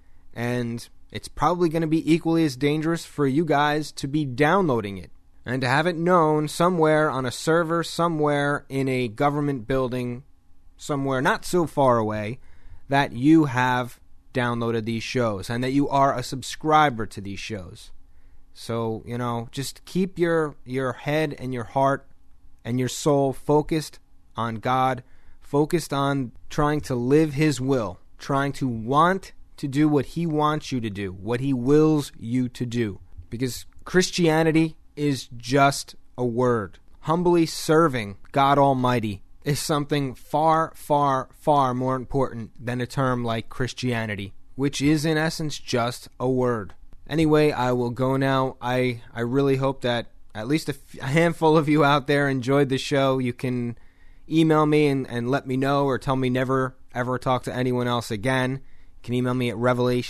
And it's probably going to be equally as dangerous for you guys to be downloading it. And to have it known somewhere on a server, somewhere in a government building, somewhere not so far away, that you have downloaded these shows and that you are a subscriber to these shows. So, just keep your head and your heart and your soul focused on God, focused on trying to live His will, trying to want to do what He wants you to do, what He wills you to do. Because Christianity is just a word. Humbly serving God Almighty is something far, far, far more important than a term like Christianity, which is in essence just a word. Anyway, I will go now. I really hope that at least a handful of you out there enjoyed the show. You can email me and let me know, or tell me never ever talk to anyone else again. You can email me at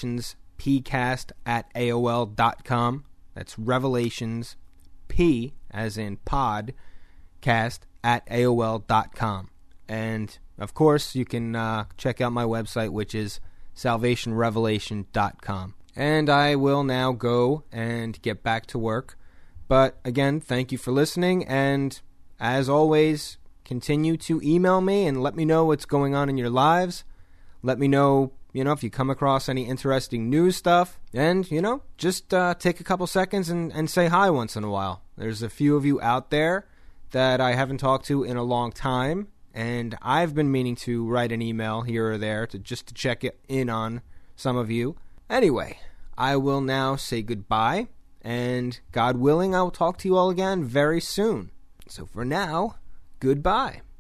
revelationspcast@aol.com. That's Revelations P as in podcast @aol.com. And of course you can check out my website, which is salvationrevelation.com. And I will now go and get back to work. But again, thank you for listening, and as always, continue to email me and let me know what's going on in your lives. Let me know, if you come across any interesting news stuff. And, just take a couple seconds and say hi once in a while. There's a few of you out there that I haven't talked to in a long time, and I've been meaning to write an email here or there to check in on some of you. Anyway, I will now say goodbye, and God willing, I will talk to you all again very soon. So for now, goodbye.